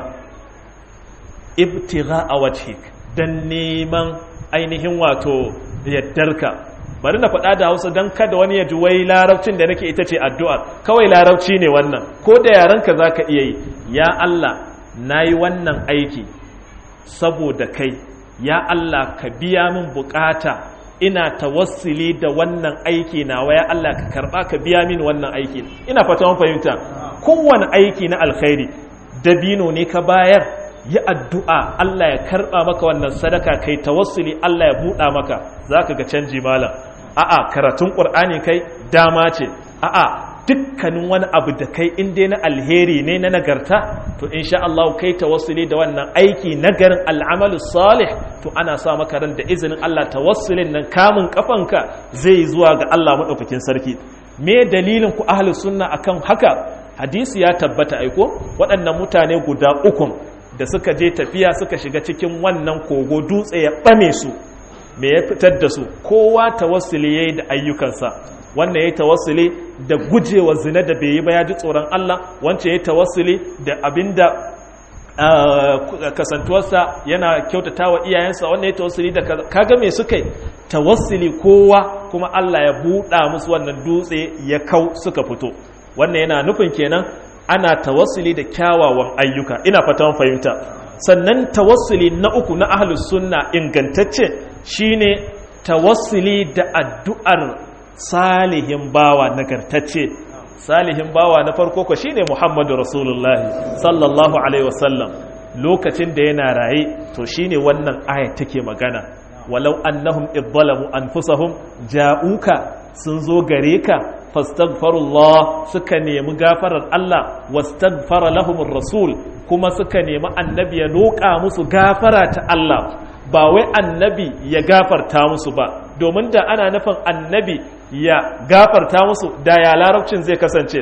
ibtigha'a wajhik, dan neman ainihin wato yaddarka. Bari na faɗa da Hausa dan kada wani ya ji wai larabcin da nake ita ce addu'a, kawai larabci ne wannan, ko da yarenka zaka iya yi. Ya Allah nayi wannan aiki saboda kai, ya Allah ka biya min bukata, ina tawassuli da wannan aiki nawa, ya Allah ka karba ka biya min wannan aiki. Ina fata mun fahimta. Kowane aiki na alkhairi, dabino ne ka bayar, yi addu'a Allah ya karba maka wannan sadaka, kai tawassuli Allah ya buɗa maka, zaka ga canji malam. A'a karatun Qur'ani kai dama ce, a'a dukkanin wani abu da kai in dai na alheri ne na nagarta, to insha Allah kai tawassuli da wannan aiki nagarin al'amalu salih, to ana sa maka ran da izinin Allah tawassulin nan kamun kafanka zai zuwa ga Allah madaukakin sarki. Me dalilin ku ahlus sunna akan haka? Hadisi ya tabbata aiko waɗannan mutane guda uku da suka je tafiya suka shiga cikin wannan kogo, dutse ya ɓame su. Me ya fitar da su? Kowa tawassuli yayi da ayyukansa. Wannan yayi tawassuli da gujewa zina da bai yi ba, ya ji tsoron Allah. Wance yayi tawassuli da abinda kasantuwarsa yana kyautatawa iyayensa. Wannan yayi tawassuli da kaga me suka yi tawassuli kowa, kuma Allah ya buɗa musu wannan dutse ya kau suka fito. Wannan yana nufin kenan ana tawassuli da kyawawan ayyuka, ina fatan fahimta. Sannan tawassuli na uku na ahlus sunna ingantacce shine tawassuli da addu'ar salihin bawa nagartacce. Salihin bawa na farko ko shine Muhammadu Rasulullahi sallallahu alaihi wasallam. Lokacin da yana raye, to shine wannan aya take magana. Walau annahum idzalamu anfusahum ja'uka, sun zo gare ka, fastaghfirullah, suka nemi gafarar Allah, wastaghfara lahumur rasul, kuma suka nemi annabi ya loka musu gafara ta Allah, ba wai annabi ya gafarta musu ba, domin da ana nufin annabi ya gafarta musu da ya larabcin zai kasance,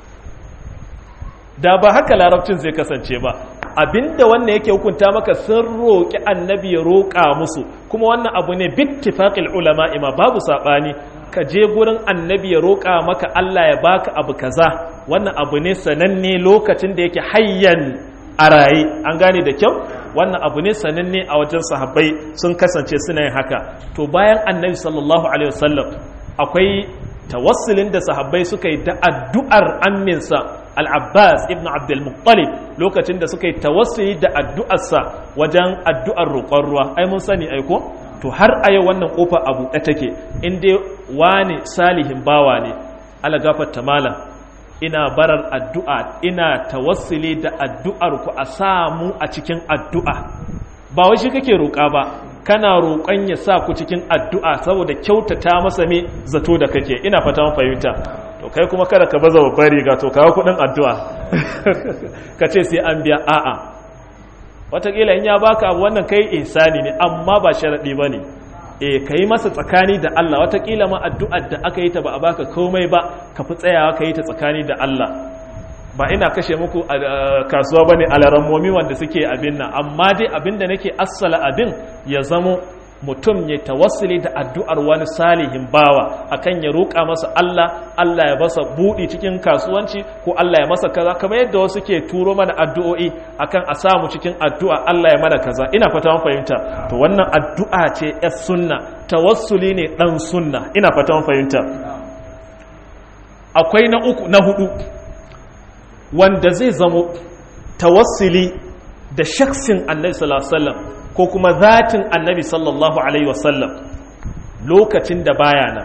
da ba haka larabcin zai kasance ba. Abinda wannan yake hukunta maka sun roƙi annabi ya roƙa musu, kuma wannan abu ne bittifaqil ulama, ima babu saɓani. Ka je gurin annabi ya roƙa maka Allah ya baka abu kaza, wannan abu ne sananne lokacin da yake hayyan a raye, an gane da kyau. Wannan abu ne sananne a wajen sahabbai, sun kasance suna yin haka. To bayan annabi sallallahu alaihi wasallam akwai tawassulin da sahabbai suka yi da addu'ar amminsa al-Abbas ibn Abdul Muttalib, lokacin da suka yi tawassuli da addu'arsa wajen addu'ar roƙon ruwa. Ai mun sani aiko? To har a yau wannan kofa a buɗe take, in dai wani salihin bawa ne, ala gafarta malam, ina barar addu'a, ina tawassuli da addu'ar ku a samu a cikin addu'a. Ba wai shi kake roƙa ba, kana roƙon ya sa ku cikin addu'a saboda kyautata masa me zato da kake. Ina fata mun fahimta. To kai kuma kada ka baza babbar riga, to kawo kuɗin addu'a ka ce sai an biya. A'a, wataƙila in ya baka abu wannan kai ihsani ne, amma ba sharaɗi ba ne. E, ka yi masa tsakani da Allah. Wataƙila ma addu'ar da aka yi ta ba a baka komai ba, ka fi tsayawa ka yi ta tsakani da Allah. Ba ina kashe muku a kasuwa ba ne alarammomi wanda suke abin nan, amma dai abin da nake assala abin ya zamo mutum ya tawassuli da addu'ar wani salihin bawa akan ya roƙa masa Allah, Allah ya masa buɗi cikin kasuwanci, ko Allah ya masa kaza, kamar yadda wasu ke turo mana addu'o'i akan a samu cikin addu'a Allah ya mana kaza. Ina fata mun fahimta. To wannan addu'a ce yas sunna, tawassuli ne dan sunna. Ina fata mun fahimta. Akwai na uku na hudu wanda zai zamo tawassuli da shaksin Annabi sallallahu alaihi wasallam ko kuma zatin annabi sallallahu alaihi wasallam. lokacin da baya nan.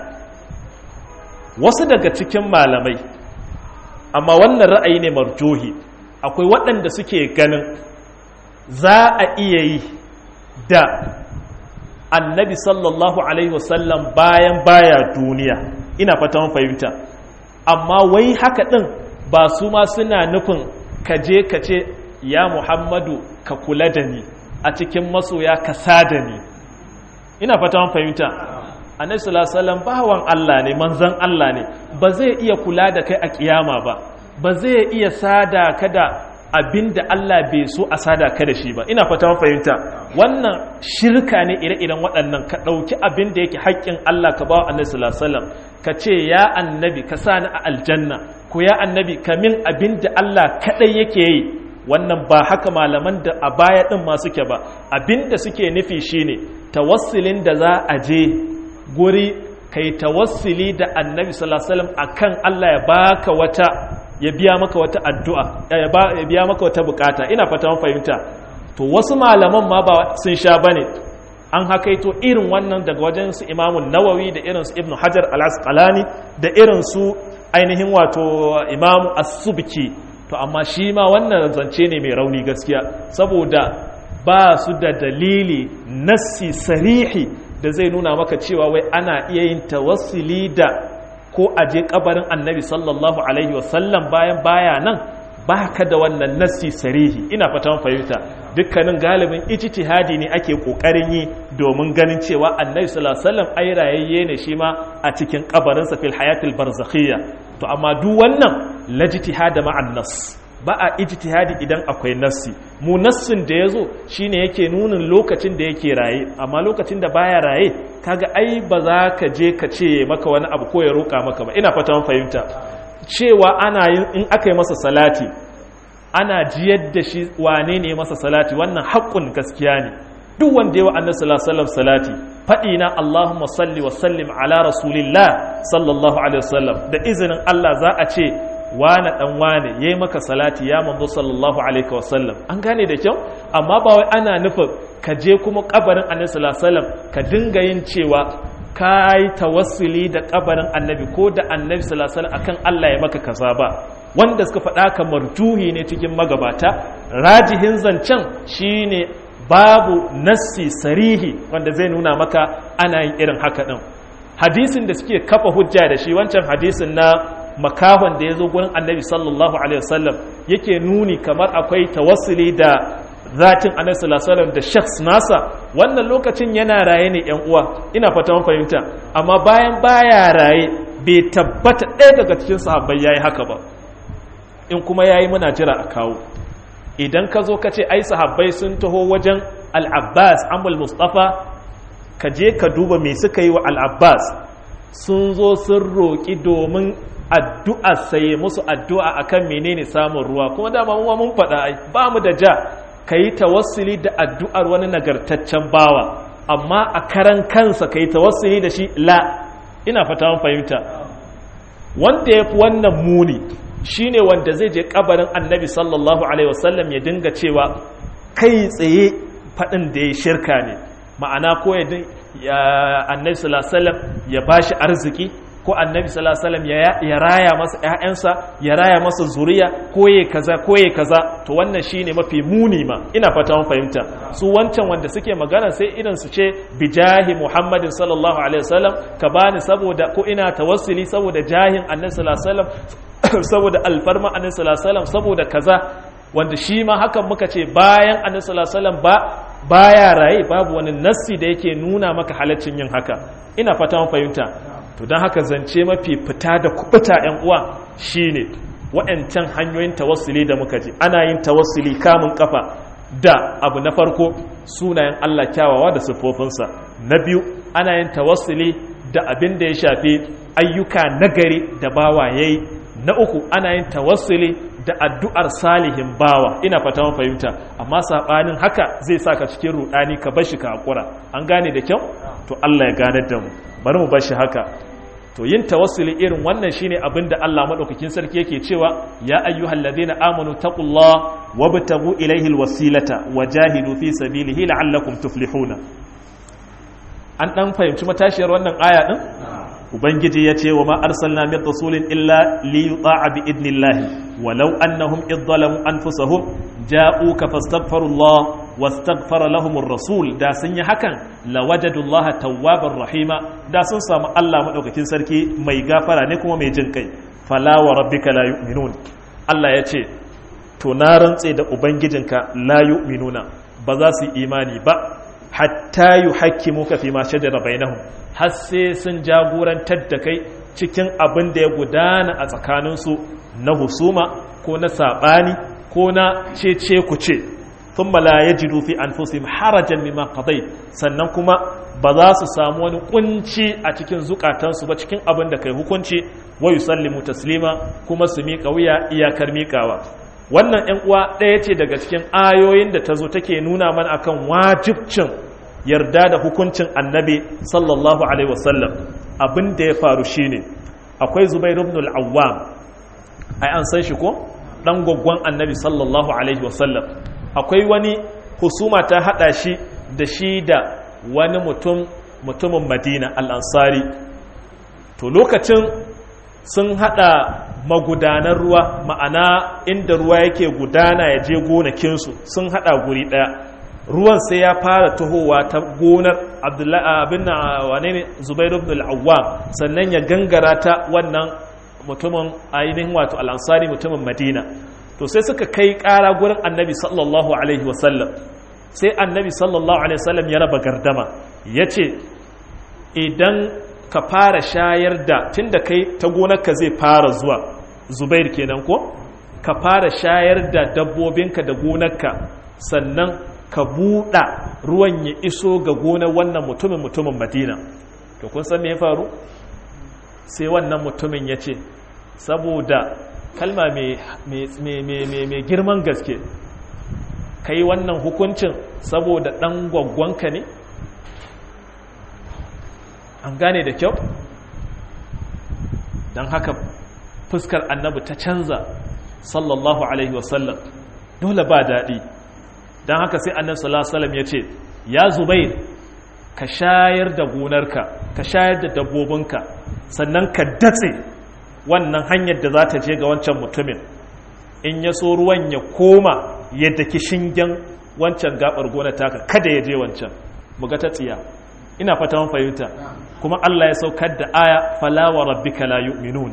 Wasu daga cikin malamai, amma wannan ra'ayi ne marjuhi, akwai waɗanda suke ganin za a iya yi da annabi sallallahu alaihi wasallam bayan baya duniya, ina fata mun fahimta, amma wai haka ɗin ba su ma suna nufin kaje ka ce ya Muhammadu ka kula da ni a cikin masoya ka sada ni, ina fata mun fahimta. Annabi sallallahu alaihi wasallam bawan Allah ne, manzon Allah ne, ba zai iya kula da kai a kiyama ba, ba zai iya sada ka da abinda Allah bai so a sada ka da shi ba, ina fata mun fahimta. Wannan shirka ne ire-iren waɗannan, ka ɗauki abin da yake haƙƙin Allah ka ba wa Annabi sallallahu alaihi wasallam, ka ce ya annabi ka sa ni a aljanna, ko ya annabi ka min abin da Allah kaɗai yake yi. Wannan ba haka malaman da a baya ɗin ma suke ba. Abin da suke nufi shine tawassulin da za a je guri kai tawassuli da Annabi sallallahu alaihi wasallam akan Allah ya baka wata, ya biya maka wata addu'a, ya biya maka wata bukata, ina fata mun fahimta. To wasu malaman ma ba sun sha bane, an hakaito irin wannan daga wajen su Imam Nawawi da irin su Ibn Hajar al-Asqalani da irin su ainihin wato Imam As-Subki. To amma shi ma wannan zance ne mai rauni gaskiya, saboda ba su da dalili nassi sarihi da zai nuna maka cewa wai ana iya yin tawassuli da ko aje kabarin Annabi sallallahu alaihi wasallam bayan baya nan, ba ka da wannan nassi sarihi, ina fatan fahimta. Dukkanin galibin ijtihadi ne ake kokarin yi domin ganin cewa Annabi sallallahu alaihi wasallam ai rayayye ne shi ma a cikin kabarinsa fil hayatil barzakhiyya. To amma duk wannan lajtihada ma'an nas, ba a ijtihadi idan akwai nassi. Mu nassin da yazo shine yake nunin lokacin da yake raye, amma lokacin da baya raye kaga ai ba za ka je ka ce maka wani abu ko ya roka maka ba, ina fatan fahimta. Cewa ana yin in aka yi masa salati ana jiyar da shi wane ne masa salati, wannan haƙƙun gaskiya ne. Duk wanda yawa Annabi sallallahu alaihi wasallam salati, faɗi na Allahumma salli wa sallim ala rasulillah sallallahu alaihi wasallam, da izinin Allah za a ce wane dan wane yayi maka salati ya manzo sallallahu alaihi wasallam. An gane da kyau, amma ba wai ana nufin ka je kuma kabarin Annabi sallallahu alaihi wasallam ka dinga yin cewa kai tawassuli da kabarin Annabi ko da Annabi sallallahu alaihi wasallam akan Allah ya maka kaza ba. Wanda suka faɗa ka marjuhi ne cikin magabata, rajihin zancen shine babu nassi sarihi wanda zai nuna maka ana yin irin haka din. Hadisin da suke kafa hujja da shi, wancan hadisin na makahon da ya zo gurin Annabi sallallahu alaihi wasallam, yake nuni kamar akwai tawassuli da zatin Annabi sallallahu alaihi wasallam da shakhs nasa. Wannan lokacin yana raye ne yan uwa, ina fata mun fahimta, amma bayan baya raye bai tabbata ɗaya daga cikin sahabbai yayi haka ba. In kuma yayi muna jira a kawo. Idan ka zo ka ce ai sahabbai sun taho wajen Al-Abbas Amul Mustafa, ka je ka duba me suka yi wa Al-Abbas. Sun zo sun roƙi domin addu'a sai musu addu'a akan menene samun ruwa, kuma dama mu mun faɗa ai ba mu da ja ka yi tawassuli da addu'ar wani nagartaccen bawa, amma a karan kansa ka yi tawassuli da shi la, ina fata mun fahimta. Wanda ya fi wannan muni shine wanda zai je kabarin Annabi sallallahu alaihi wasallam ya dinga cewa kai tsaye faɗin da ya shirka ne, ma'ana ko ya Annabi sallallahu alaihi wasallam ya bashi arziki, ko Annabi sallallahu alaihi wasallam ya raya masa ƴaƴansa, ya raya masa zuriya, ko yayi kaza ko yayi kaza. To wannan shine mafi muni ma, ina fata mun fahimta. Su wancan wanda suke magana sai irin su ce bijahi Muhammadin sallallahu alaihi wasallam, ka bani saboda ko ina tawassuli saboda jahin Annabi sallallahu alaihi wasallam, saboda alfarma Annabi sallallahu alaihi wasallam, saboda kaza, wanda shi ma hakan muka ce bayan Annabi sallallahu alaihi wasallam ba baya raye babu wani nassi da yake nuna maka halaccin yin haka, ina fata mun fahimta. To don haka zance mafi fita da kubuta ‘yan uwa shine waɗancan hanyoyin tawassuli da muka ji. Ana yin tawassuli kamun kafa da abu na farko sunayen Allah kyawawa da siffofinsa. Na biyu ana yin tawassuli da abin da ya shafi ayyuka nagari da bawa yayi. Na uku ana yin tawassuli da addu'ar salihin bawa, ina fata mun fahimta. Amma sabanin haka zai saka cikin rudani ka bashi ka hakura. An gane da kyau? To Allah ya ganar da mu. Bari mu bashi haka. To yin tawassuli irin wannan shine abinda Allah madaukakin sarki yake cewa ya ayyuhal ladina amanu taqullaha wabtagu ilayhi alwasilata wajahidu fi sabilihi la'allakum tuflihuna. an dan fahimci matashiyar wannan aya din ubangiji ya ce wa ma arsalna min rasulin illa li yuta'a bi idnillahi walau annahum idzalamu anfusahum ja'uka fastaghfirullah wastaghfara lahumur rasul da sun yi hakan lawajadullaha tawwabar rahima da sun samu Allah madaukakin sarki mai gafara ne kuma mai jin kai fala wa rabbika la yu'minun Allah ya ce to na rantse da ubangijinka la yu'minuna ba za su yi imani ba hatta yuhakkimuka fi ma shajara bainahum har sai sun jagorantar da kai cikin abin da ya gudana a tsakaninsu na husuma ko na saɓani ko na cece ku ce tun mala ya ji rufi an fusim harajan mimma qadai sannan kuma ba za su samu wani kunci a cikin zukatansu ba cikin abin da kai hukunci wa yusallimu taslima kuma su miƙa wuya iyakar miƙawa wannan ƴan uwa ɗaya ce daga cikin ayoyin da ta zo take nuna mana akan wajibcin yarda da hukuncin annabi sallallahu alaihi wasallam abin da ya faru shine akwai Zubair ibn al-Awwam ai an san shi ko dan gwaggwan annabi sallallahu alaihi wasallam akwai wani husuma ta hada shi da shi da wani mutum mutumin Madina al-Ansari to lokacin sun hada magudanar ruwa ma'ana inda ruwa yake gudana ya je gonakinsu sun hada guri daya ruwan sai ya fara tahowa ta gonar abdullahi abin wane ne Zubairu ibn al-Awwam sannan ya gangara ta wannan mutumin ainihin wato al-Ansari mutumin Madina to sai suka kai ƙara gurin annabi sallallahu alaihi wasallam sai annabi sallallahu alaihi wasallam ya raba gardama yace idan ka fara shayar da tunda kai ta gonarka zai fara zuwa Zubair kenan ko ka fara shayar da dabbobinka da gonarka sannan ka buɗa ruwan ya iso ga gonar wannan mutumin mutumin Madina to kun san me ya faru sai wannan mutumin ya ce saboda kalma mai girman gaske kai wannan hukuncin saboda ɗan gwaggwanka ne an gane da kyau don haka fuskar annabi ta canza sallallahu alaihi wasallam dole ba daɗi don haka sai annabi sallallahu alaihi wasallam ya ce ya Zubair ka shayar da gonarka ka shayar da dabbobinka sannan ka datse wannan hanyar da za ta je ga wancan mutumin in ya so ruwan ya koma ya daki shingen wancan gabar gonar taka kada ya je wancan muga ta tsiya ina fata mun fahimta kuma Allah ya saukar da aya fala wa rabbika la yu'minun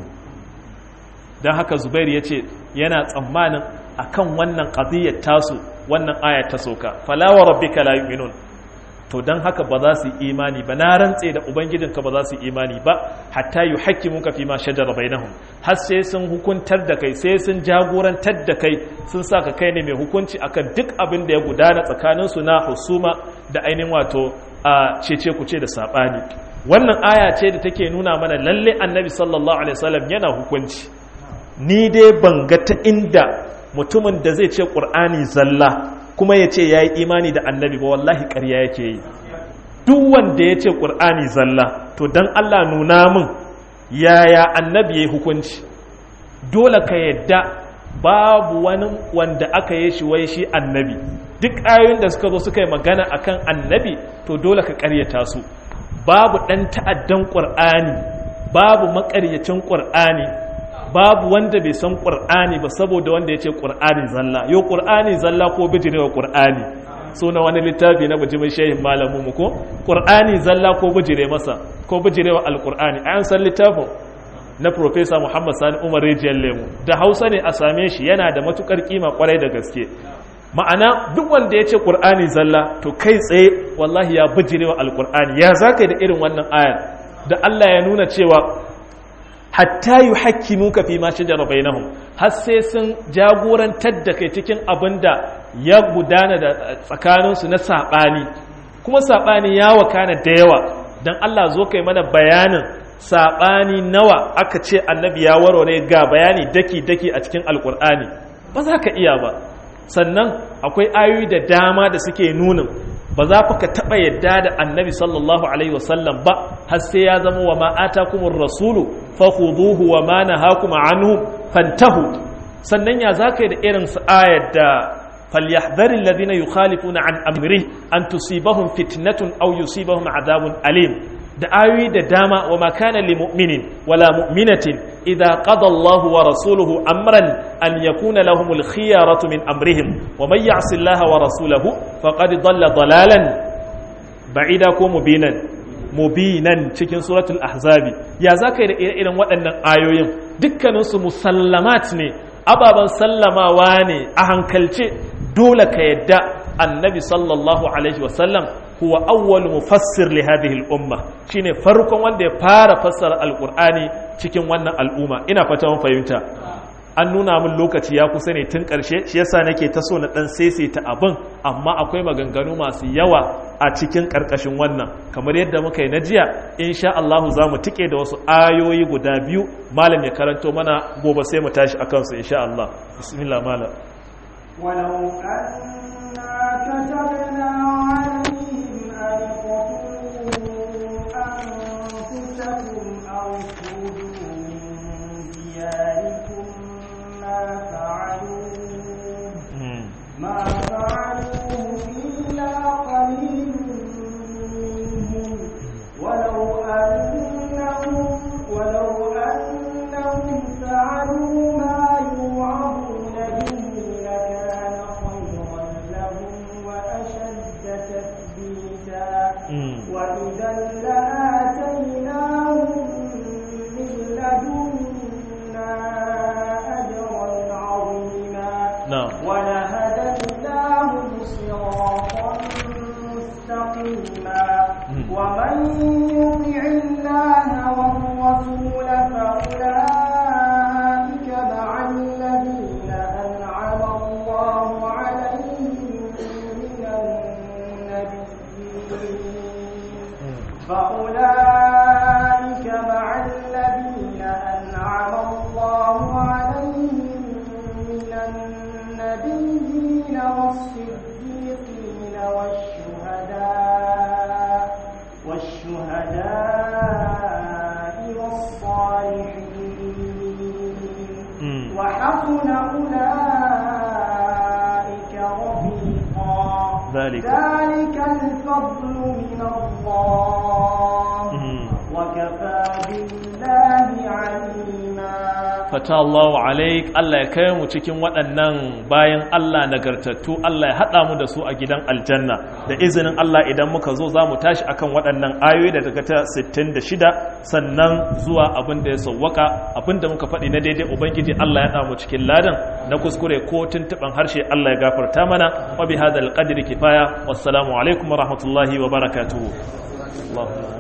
dan haka Zubair yace yana tsammanin akan wannan qadiyar tasu wannan aya ta sauka fala wa rabbika la yu'minun to dan haka ba za su yi imani ba na rantse da ubangijinka ba za su yi imani ba hatta yuhakkimuka fi ma shajara bainahum har sai sun hukuntar da kai sai sun jagorantar da kai sun saka kai ne mai hukunci akan duk abin da ya gudana tsakanin su na husuma da ainihin wato a cece ku ce da sabani wannan aya ce da take nuna mana lalle annabi sallallahu alaihi wasallam yana hukunci ni dai ban ga ta inda mutumin da zai ce qur'ani zalla kuma ya ce ya yi imani da annabi ba wallahi ƙarya yake yi duk wanda ya ce ƙur'ani zalla to don Allah nuna min yaya annabi ya yi hukunci dole ka yadda babu wani wanda aka yi shi wai shi annabi duk ayoyin da suka zo suka yi magana akan annabi to dole ka ƙaryata su babu ɗan ta'addan ƙur'ani babu maƙaryacin ƙur'ani babu wanda bai san ƙur'ani ba saboda wanda ya ce ƙur'ani zalla yau ƙur'ani zalla ko bijirewa ƙur'ani suna wani littafi na bijimin shehin malamu mu ko ƙur'ani zalla ko bijire masa ko bijirewa alƙur'ani an san littafin na Profesa Muhammad Sani Umar Rijiyar Lemu da Hausa ne a same shi yana da matukar kima kwarai da gaske ma'ana duk wanda ya ce ƙur'ani zalla to kai tsaye wallahi ya bijirewa alƙur'ani ya zaka da irin wannan ayar da Allah ya nuna cewa hatta yi haƙƙi muka fi ma shajara bainahum har sai sun jagorantar da kai cikin abin da ya gudana da tsakaninsu na saɓani kuma saɓani ya wakana da yawa don Allah zo kai mana bayanin saɓani nawa aka ce annabi ya warware ga bayani daki-daki a cikin alƙur'ani ba za ka iya ba sannan akwai ayoyi da dama da suke nunin ba za ka taɓa yadda da annabi sallallahu alaihi wasallam ba har sai ya zama wa ma'ata kuma rasulu fakhuduhu wa ma nahakum anhu fantahu sannan ya zaka yi da irin ayar da falyahdhari alladhina yukhalifuna an amrihi an tusibahum fitnatun aw yusibahum adhabun alim da ayoyi da dama wa ma kana lil mu'minin wala mu'minatin idza qada Allahu wa rasuluhu amran an yakuna lahumul khiyaratu min amrihim wa man ya'si Allaha wa rasulahu faqad dhalla dhalalan ba'ida ko mubinan mubinan cikin suratul ahzabi ya zaka yi da irin waɗannan ayoyin dukkaninsu musallamat ne ababan sallamawa ne a hankalce dole ka yadda annabi sallallahu alaihi wasallam huwa awwal mufassir li hadhihi al-umma shine farkon wanda ya fara fassara alqur'ani cikin wannan al'umma ina fata mun fahimta an nuna min lokaci ya kusa ne tun karshe shi yasa nake ta so na dan ta abin amma akwai maganganu masu yawa a cikin karkashin wannan kamar yadda muka yi na jiya insha Allah za mu tike da wasu ayoyi guda biyu malam ya karanto mana gobe sai mu tashi akan su insha Allah bismillah malam ولو أنا كتبنا عليهم أن اقتلوا أنفسكم أو خذوا من دياركم ما فعلوه ما فعلوه إلا قليل منهم ولو أنهم ولو أنهم فعلوا ما يوعظون به لكان خيرا لهم وأشد تثبيتا وإذا لآتيناهم من لدنا أجرا عظيما ولهديناهم صراطا مستقيما ومن يطع الله والرسول فأولئك مع الذين أنعم الله عليهم من النبيين فأولئك مع الذين أنعم الله عليهم من النبيين والصديقين والشهداء والشهداء والصالحين وحسن أولئك رفيقا ذلك ذلك الفضل من الله وكفى بالله عليما fata Allahu alaik Allah ya kai mu cikin waɗannan bayan Allah nagartattu Allah ya haɗa mu da su a gidan aljanna da izinin Allah idan muka zo za mu tashi akan waɗannan ayoyi da daga ta sittin da shida sannan zuwa abin da ya sauwaka abin da muka faɗi na daidai ubangiji Allah ya haɗa mu cikin ladan na kuskure ko tuntuɓen harshe Allah ya gafarta mana wa bi hadal qadri kifaya wassalamu alaikum wa rahmatullahi wa barakatuhu